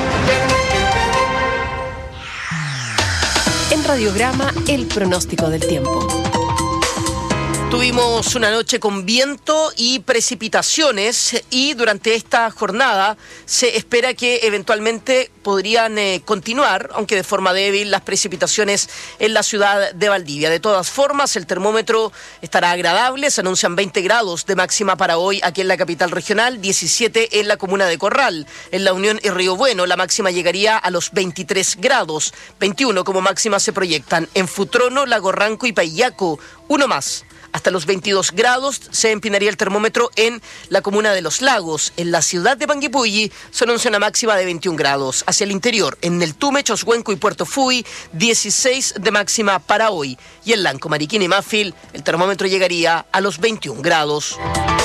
En Radiograma, el pronóstico del tiempo. Tuvimos una noche con viento y precipitaciones y durante esta jornada se espera que eventualmente podrían continuar, aunque de forma débil, las precipitaciones en la ciudad de Valdivia. De todas formas, el termómetro estará agradable, se anuncian 20 grados de máxima para hoy aquí en la capital regional, 17 en la comuna de Corral. En La Unión y Río Bueno la máxima llegaría a los 23 grados, 21 como máxima se proyectan en Futrono, Lago Ranco y Paillaco, uno más. Hasta los 22 grados se empinaría el termómetro en la comuna de Los Lagos. En la ciudad de Panguipulli se anuncia una máxima de 21 grados. Hacia el interior, en el Tume, Choshuenco y Puerto Fui, 16 de máxima para hoy. Y en Lanco, Mariquina y Mafil, el termómetro llegaría a los 21 grados.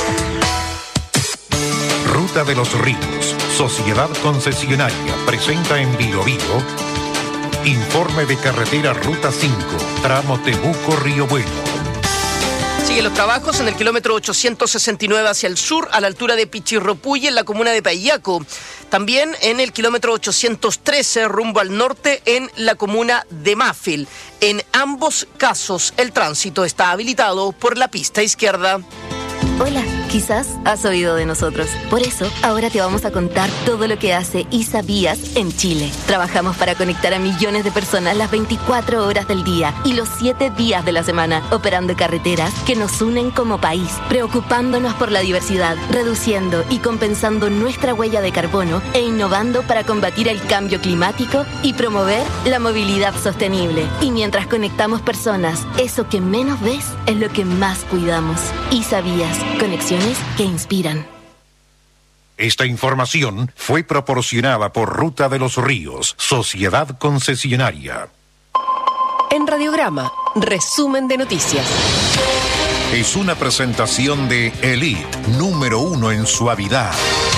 Ruta de los Ríos, Sociedad Concesionaria, presenta en Bio informe de carretera Ruta 5, tramo Temuco-Río Bueno. Siguen los trabajos en el kilómetro 869 hacia el sur, a la altura de Pichirropuy, en la comuna de Paillaco. También en el kilómetro 813, rumbo al norte, en la comuna de Mafil. En ambos casos, el tránsito está habilitado por la pista izquierda. Hola, quizás has oído de nosotros. Por eso, ahora te vamos a contar todo lo que hace ISA Vías en Chile. Trabajamos para conectar a millones de personas las 24 horas del día y los 7 días de la semana, operando carreteras que nos unen como país, preocupándonos por la diversidad, reduciendo y compensando nuestra huella de carbono e innovando para combatir el cambio climático y promover la movilidad sostenible. Y mientras conectamos personas, eso que menos ves es lo que más cuidamos. ISA Vías. Conexiones que inspiran. Esta información fue proporcionada por Ruta de los Ríos, Sociedad Concesionaria. En Radiograma, resumen de noticias. Es una presentación de Elite, número 1 en suavidad.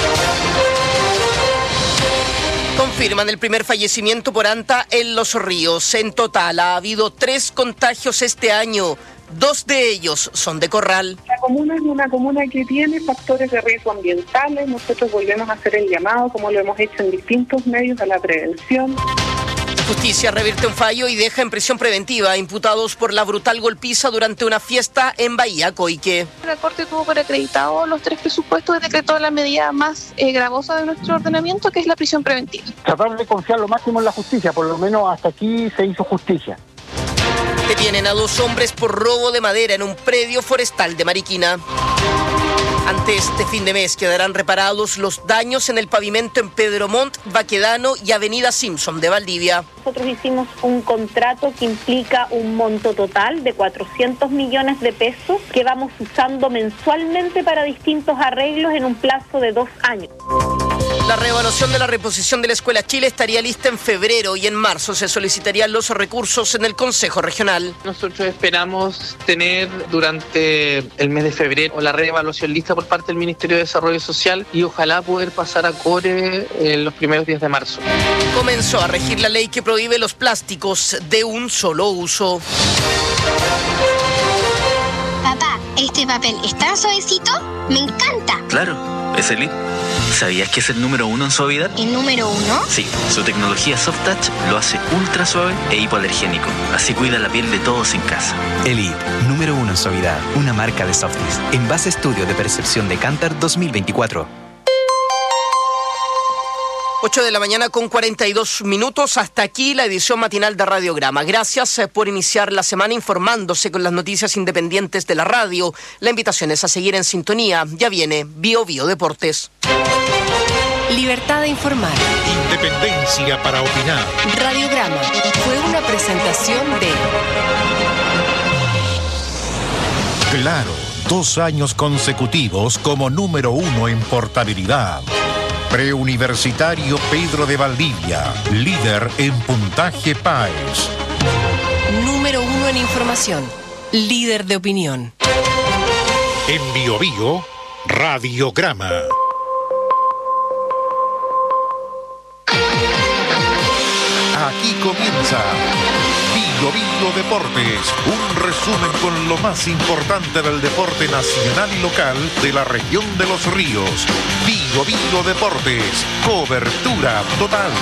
Confirman el primer fallecimiento por anta en Los Ríos. En total ha habido 3 contagios este año. 2 de ellos son de Corral. La comuna es una comuna que tiene factores de riesgo ambientales. Nosotros volvemos a hacer el llamado, como lo hemos hecho en distintos medios, a la prevención. Justicia revierte un fallo y deja en prisión preventiva a imputados por la brutal golpiza durante una fiesta en Bahía Coique. La Corte tuvo por acreditado los 3 presupuestos y decretó la medida más gravosa de nuestro ordenamiento, que es la prisión preventiva. Tratar de confiar lo máximo en la justicia, por lo menos hasta aquí se hizo justicia. Detienen a 2 hombres por robo de madera en un predio forestal de Mariquina. Ante este fin de mes quedarán reparados los daños en el pavimento en Pedro Montt, Baquedano y Avenida Simpson de Valdivia. Nosotros hicimos un contrato que implica un monto total de 400 millones de pesos que vamos usando mensualmente para distintos arreglos en un plazo de 2 años. La reevaluación de la reposición de la Escuela Chile estaría lista en febrero y en marzo se solicitarían los recursos en el Consejo Regional. Nosotros esperamos tener durante el mes de febrero la reevaluación lista por parte del Ministerio de Desarrollo Social y ojalá poder pasar a core en los primeros días de marzo. Comenzó a regir la ley que prohíbe los plásticos de un solo uso. Papá, ¿este papel es tan suavecito? ¡Me encanta! Claro, es Elite. ¿Sabías que es el número 1 en suavidad? ¿El número 1? Sí, su tecnología Soft Touch lo hace ultra suave e hipoalergénico. Así cuida la piel de todos en casa. Elite, número 1 en suavidad, una marca de Softis. Envase estudio de percepción de Kantar 2024. 8 de la mañana con 42 minutos. Hasta aquí la edición matinal de Radiograma. Gracias por iniciar la semana informándose con las noticias independientes de la radio. La invitación es a seguir en sintonía. Ya viene Bio Deportes. Libertad de informar. Independencia para opinar. Radiograma fue una presentación de... Claro, 2 años consecutivos como número 1 en portabilidad. Preuniversitario Pedro de Valdivia, líder en puntaje PAES. Número 1 en información, líder de opinión. En Biobío, Radiograma. Aquí comienza Biobío Deportes, un resumen con lo más importante del deporte nacional y local de la región de Los Ríos. Biobío Deportes, cobertura total.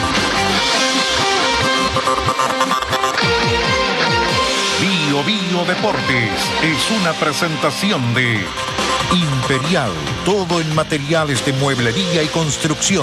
Biobío Deportes es una presentación de Imperial, todo en materiales de mueblería y construcción.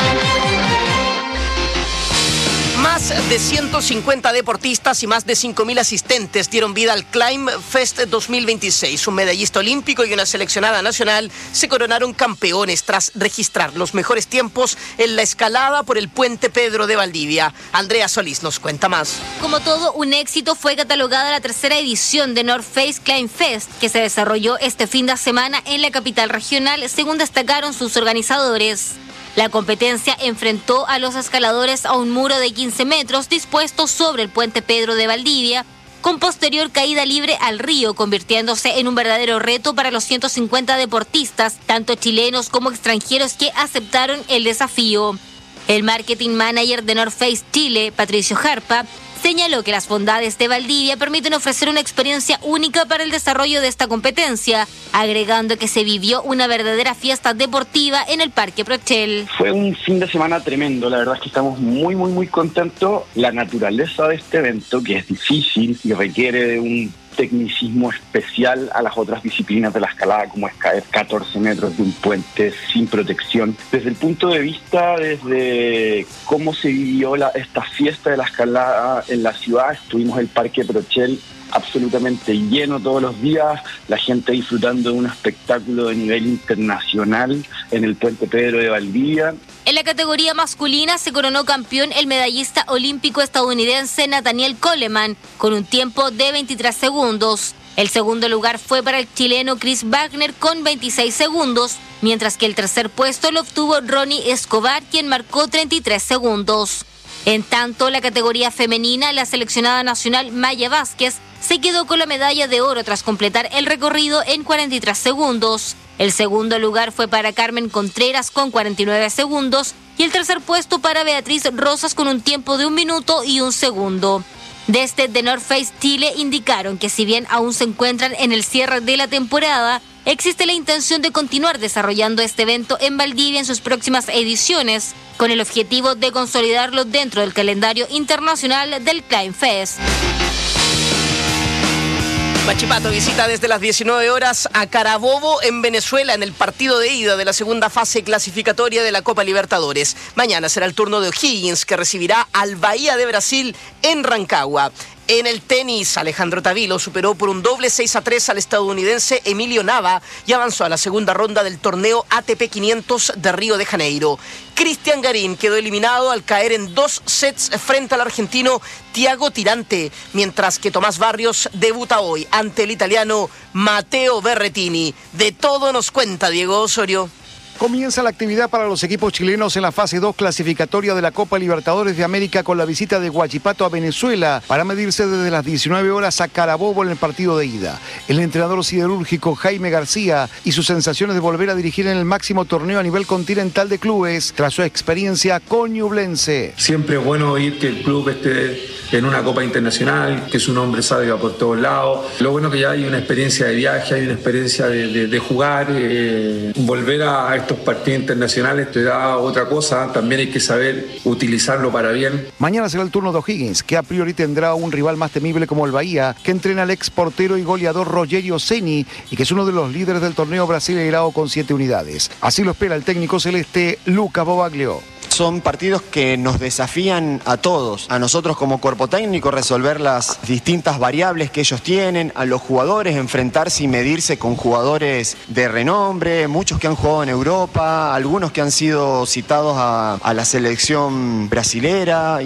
Más de 150 deportistas y más de 5.000 asistentes dieron vida al Climb Fest 2026. Un medallista olímpico y una seleccionada nacional se coronaron campeones tras registrar los mejores tiempos en la escalada por el Puente Pedro de Valdivia. Andrea Solís nos cuenta más. Como todo un éxito, fue catalogada la tercera edición de North Face Climb Fest, que se desarrolló este fin de semana en la capital regional, según destacaron sus organizadores. La competencia enfrentó a los escaladores a un muro de 15 metros dispuesto sobre el Puente Pedro de Valdivia, con posterior caída libre al río, convirtiéndose en un verdadero reto para los 150 deportistas, tanto chilenos como extranjeros, que aceptaron el desafío. El marketing manager de North Face Chile, Patricio Jarpa, señaló que las bondades de Valdivia permiten ofrecer una experiencia única para el desarrollo de esta competencia, agregando que se vivió una verdadera fiesta deportiva en el Parque Prochel. Fue un fin de semana tremendo, la verdad es que estamos muy contentos. La naturaleza de este evento, que es difícil y requiere de un tecnicismo especial a las otras disciplinas de la escalada, como es caer 14 metros de un puente sin protección. Desde el punto de vista, desde cómo se vivió esta fiesta de la escalada en la ciudad, estuvimos en el Parque Prochel absolutamente lleno todos los días, la gente disfrutando de un espectáculo de nivel internacional en el Puente Pedro de Valdivia. En la categoría masculina se coronó campeón el medallista olímpico estadounidense Nathaniel Coleman, con un tiempo de 23 segundos. El segundo lugar fue para el chileno Chris Wagner con 26 segundos, mientras que el tercer puesto lo obtuvo Ronnie Escobar, quien marcó 33 segundos. En tanto, la categoría femenina, la seleccionada nacional Maya Vázquez se quedó con la medalla de oro tras completar el recorrido en 43 segundos. El segundo lugar fue para Carmen Contreras con 49 segundos y el tercer puesto para Beatriz Rosas con un tiempo de 1 minuto y 1 segundo. Desde The North Face Chile indicaron que si bien aún se encuentran en el cierre de la temporada, existe la intención de continuar desarrollando este evento en Valdivia en sus próximas ediciones, con el objetivo de consolidarlo dentro del calendario internacional del Climb Fest. Huachipato visita desde las 19 horas a Carabobo en Venezuela en el partido de ida de la segunda fase clasificatoria de la Copa Libertadores. Mañana será el turno de O'Higgins, que recibirá al Bahía de Brasil en Rancagua. En el tenis, Alejandro Tavilo superó por un doble 6-3 al estadounidense Emilio Nava y avanzó a la segunda ronda del torneo ATP 500 de Río de Janeiro. Cristian Garín quedó eliminado al caer en 2 sets frente al argentino Thiago Tirante, mientras que Tomás Barrios debuta hoy ante el italiano Matteo Berrettini. De todo nos cuenta Diego Osorio. Comienza la actividad para los equipos chilenos en la fase 2 clasificatoria de la Copa Libertadores de América, con la visita de Huachipato a Venezuela para medirse desde las 19 horas a Carabobo en el partido de ida. El entrenador siderúrgico Jaime García y sus sensaciones de volver a dirigir en el máximo torneo a nivel continental de clubes tras su experiencia con Ñublense. Siempre es bueno oír que el club esté en una Copa Internacional, que su nombre salga por todos lados. Lo bueno que ya hay una experiencia de viaje, hay una experiencia de jugar, volver a estos partidos internacionales te da otra cosa, también hay que saber utilizarlo para bien. Mañana será el turno de O'Higgins, que a priori tendrá un rival más temible como el Bahía, que entrena al ex portero y goleador Rogerio Ceni y que es uno de los líderes del torneo brasileirao con 7 unidades. Así lo espera el técnico celeste Lucas Bobaglio. Son partidos que nos desafían a todos, a nosotros como cuerpo técnico, resolver las distintas variables que ellos tienen, a los jugadores enfrentarse y medirse con jugadores de renombre, muchos que han jugado en Europa, algunos que han sido citados a la selección brasilera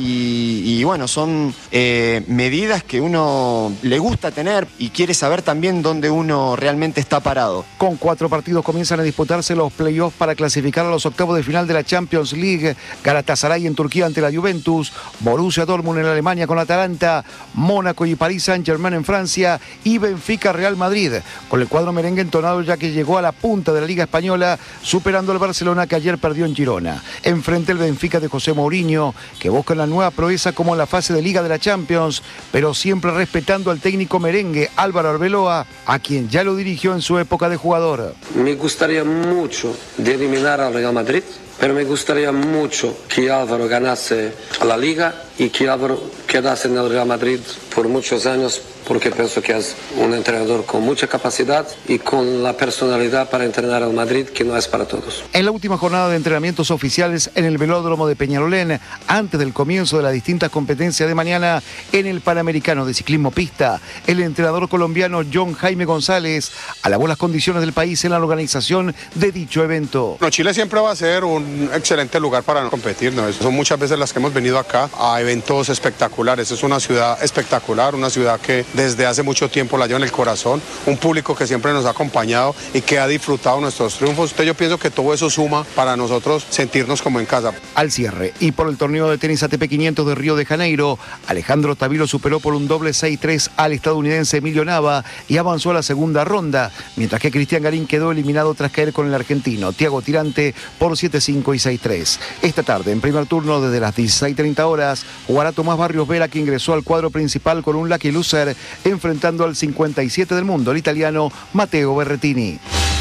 y bueno, son medidas que uno le gusta tener y quiere saber también dónde uno realmente está parado. Con 4 partidos comienzan a disputarse los playoffs para clasificar a los octavos de final de la Champions League. Galatasaray en Turquía ante la Juventus, Borussia Dortmund en Alemania con Atalanta, Mónaco y Paris Saint-Germain en Francia y Benfica Real Madrid, con el cuadro merengue entonado ya que llegó a la punta de la Liga Española, superando al Barcelona que ayer perdió en Girona. Enfrente el Benfica de José Mourinho, que busca la nueva proeza como en la fase de Liga de la Champions, pero siempre respetando al técnico merengue Álvaro Arbeloa, a quien ya lo dirigió en su época de jugador. Me gustaría mucho de eliminar al Real Madrid, pero me gustaría mucho que Álvaro ganase la Liga y que Álvaro quedase en el Real Madrid por muchos años, porque pienso que es un entrenador con mucha capacidad y con la personalidad para entrenar al Madrid, que no es para todos. En la última jornada de entrenamientos oficiales en el velódromo de Peñalolén, antes del comienzo de las distintas competencias de mañana en el Panamericano de Ciclismo Pista, el entrenador colombiano John Jaime González alabó las condiciones del país en la organización de dicho evento. No, Chile siempre va a ser un excelente lugar para competir, ¿no? Son muchas veces las que hemos venido acá a eventos espectaculares. Es una ciudad espectacular, una ciudad que desde hace mucho tiempo la lleva en el corazón, un público que siempre nos ha acompañado y que ha disfrutado nuestros triunfos. Entonces yo pienso que todo eso suma para nosotros sentirnos como en casa. Al cierre y por el torneo de tenis ATP 500 de Río de Janeiro, Alejandro Tavilo superó por un doble 6-3 al estadounidense Emilio Nava y avanzó a la segunda ronda, mientras que Cristian Garín quedó eliminado tras caer con el argentino Thiago Tirante por 7-5 y 6-3. Esta tarde, en primer turno desde las 16:30 horas, jugará Tomás Barrios Vera, que ingresó al cuadro principal con un lucky loser, enfrentando al 57 del mundo, el italiano Matteo Berrettini.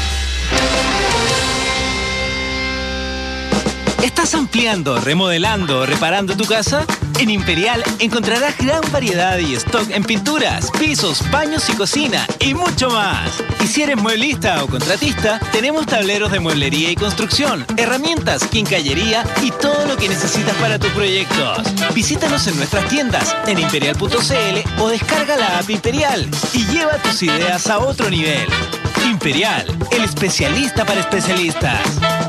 ¿Estás ampliando, remodelando o reparando tu casa? En Imperial encontrarás gran variedad y stock en pinturas, pisos, baños y cocina y mucho más. Y si eres mueblista o contratista, tenemos tableros de mueblería y construcción, herramientas, quincallería y todo lo que necesitas para tus proyectos. Visítanos en nuestras tiendas en imperial.cl o descarga la app Imperial y lleva tus ideas a otro nivel. Imperial, el especialista para especialistas.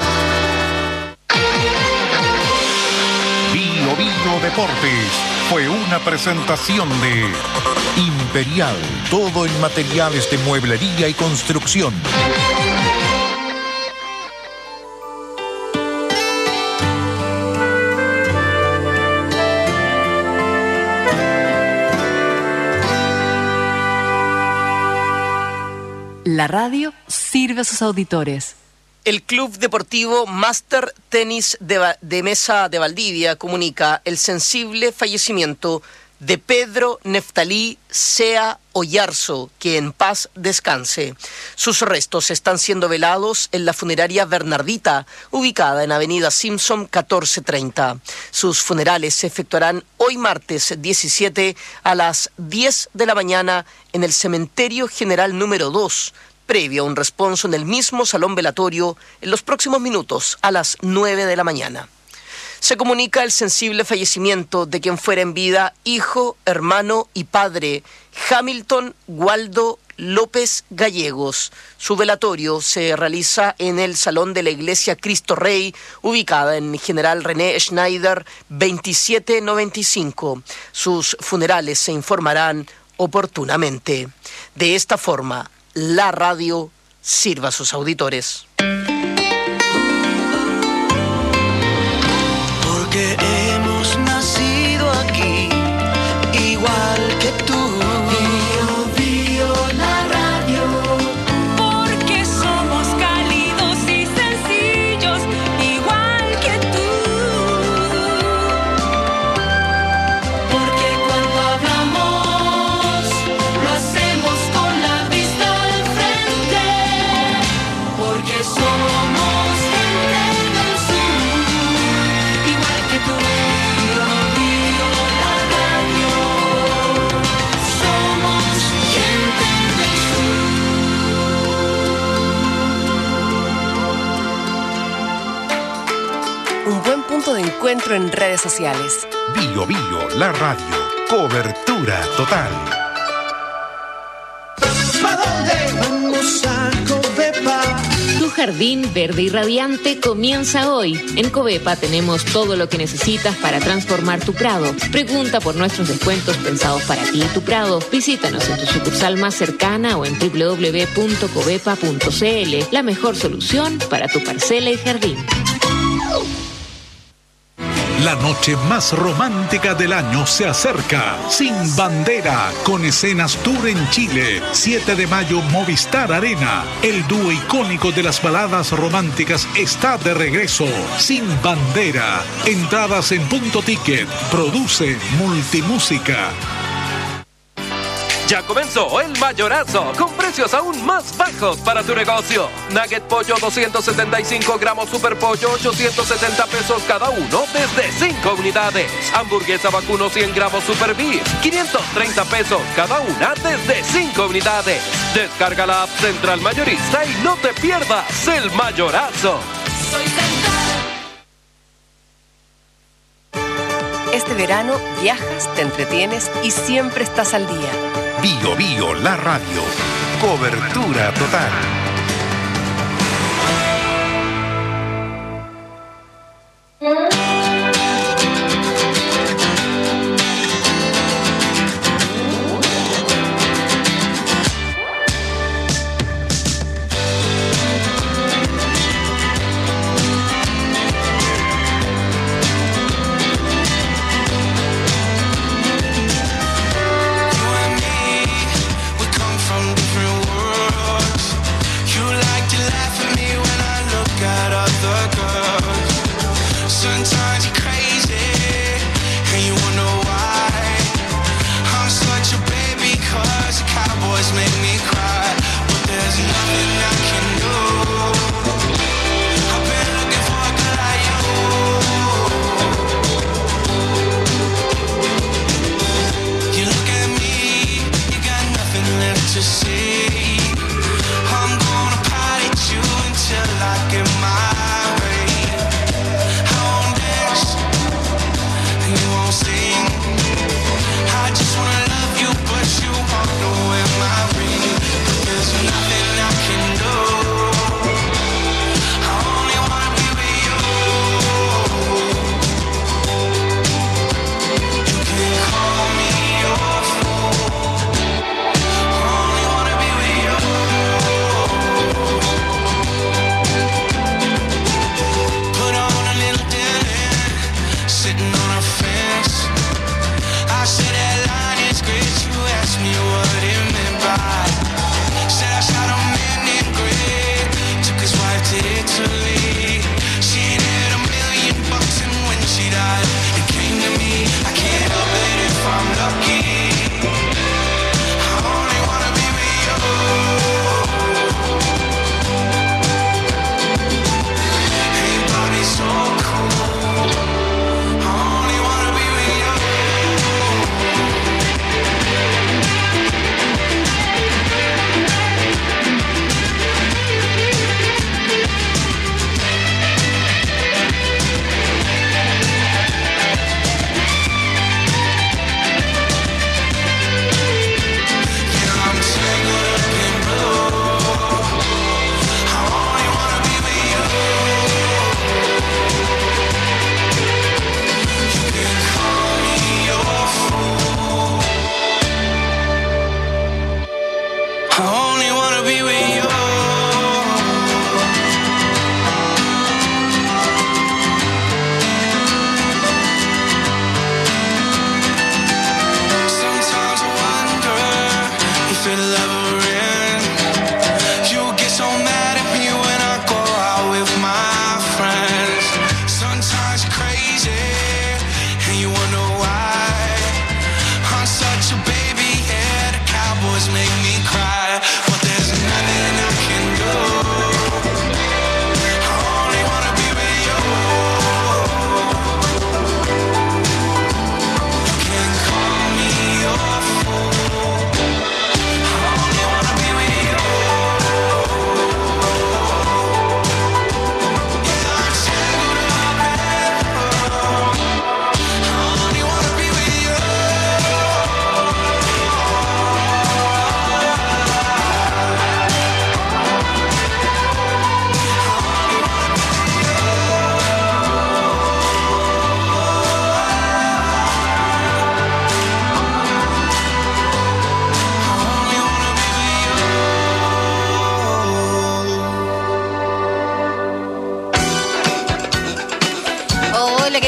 Vino Deportes fue una presentación de Imperial, todo en materiales de mueblería y construcción. La radio sirve a sus auditores. El Club Deportivo Master Tenis de Mesa de Valdivia comunica el sensible fallecimiento de Pedro Neftalí Sea Oyarzo, que en paz descanse. Sus restos están siendo velados en la funeraria Bernardita, ubicada en Avenida Simpson 1430. Sus funerales se efectuarán hoy martes 17 a las 10 de la mañana en el Cementerio General número 2, previo a un responso en el mismo salón velatorio en los próximos minutos a las 9 de la mañana. Se comunica el sensible fallecimiento de quien fuera en vida hijo, hermano y padre Hamilton Waldo López Gallegos. Su velatorio se realiza en el Salón de la Iglesia Cristo Rey, ubicada en General René Schneider 2795. Sus funerales se informarán oportunamente. De esta forma, la radio sirva a sus auditores. Porque hemos nacido aquí, igual que tú. La radio. Porque somos cálidos y sencillos, igual que tú. Porque cuando hablamos, lo hacemos con la vista al frente. Porque somos gente del sur, igual que tú. La radio. Somos gente del Un buen punto de encuentro encuentro en redes sociales. Bio Bio, la radio. Cobertura total. ¿Pa' dónde vamos a Covepa? Tu jardín verde y radiante comienza hoy. En Covepa tenemos todo lo que necesitas para transformar tu prado. Pregunta por nuestros descuentos pensados para ti y tu prado. Visítanos en tu sucursal más cercana o en www.covepa.cl. La mejor solución para tu parcela y jardín. La noche más romántica del año se acerca. Sin Bandera, con escenas tour en Chile. 7 de mayo, Movistar Arena. El dúo icónico de las baladas románticas está de regreso. Sin Bandera. Entradas en Punto Ticket. Produce Multimúsica. Ya comenzó el mayorazo, con precios aún más bajos para tu negocio. Nugget pollo 275 gramos, super pollo 870 pesos cada uno desde 5 unidades. Hamburguesa vacuno 100 gramos super beef, 530 pesos cada una desde 5 unidades. Descarga la app Central Mayorista y no te pierdas el mayorazo. Este verano viajas, te entretienes y siempre estás al día. Bio Bio, la radio. Cobertura total.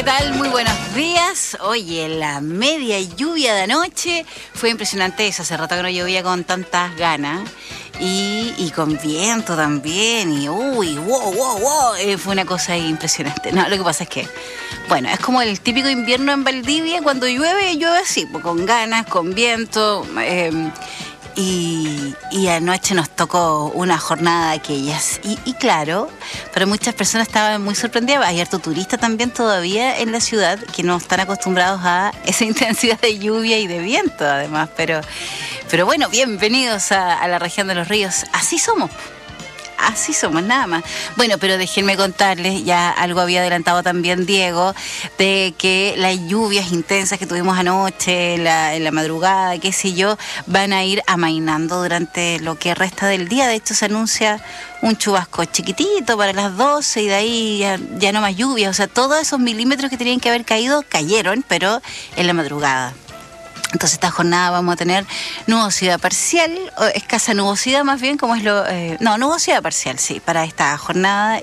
tal? Muy buenos días. Oye, la media lluvia de anoche fue impresionante eso. Hace rato que no llovía con tantas ganas. Y con viento también. Y wow. Fue una cosa impresionante. No, lo que pasa es que, bueno, es como el típico invierno en Valdivia. Cuando llueve así, pues, con ganas, con viento. Y anoche nos tocó una jornada de aquellas. Y claro, para muchas personas estaban muy sorprendidas. Hay harto turista también todavía en la ciudad que no están acostumbrados a esa intensidad de lluvia y de viento, además. Pero bueno, bienvenidos a la región de los ríos. Así somos, nada más. Bueno, pero déjenme contarles, ya algo había adelantado también Diego, de que las lluvias intensas que tuvimos anoche, en la madrugada, qué sé yo, van a ir amainando durante lo que resta del día. De hecho, se anuncia un chubasco chiquitito para las 12 y de ahí ya no más lluvia. O sea, todos esos milímetros que tenían que haber caído, cayeron, pero en la madrugada. Entonces esta jornada vamos a tener nubosidad parcial, o escasa nubosidad más bien, como es nubosidad parcial, sí, para esta jornada.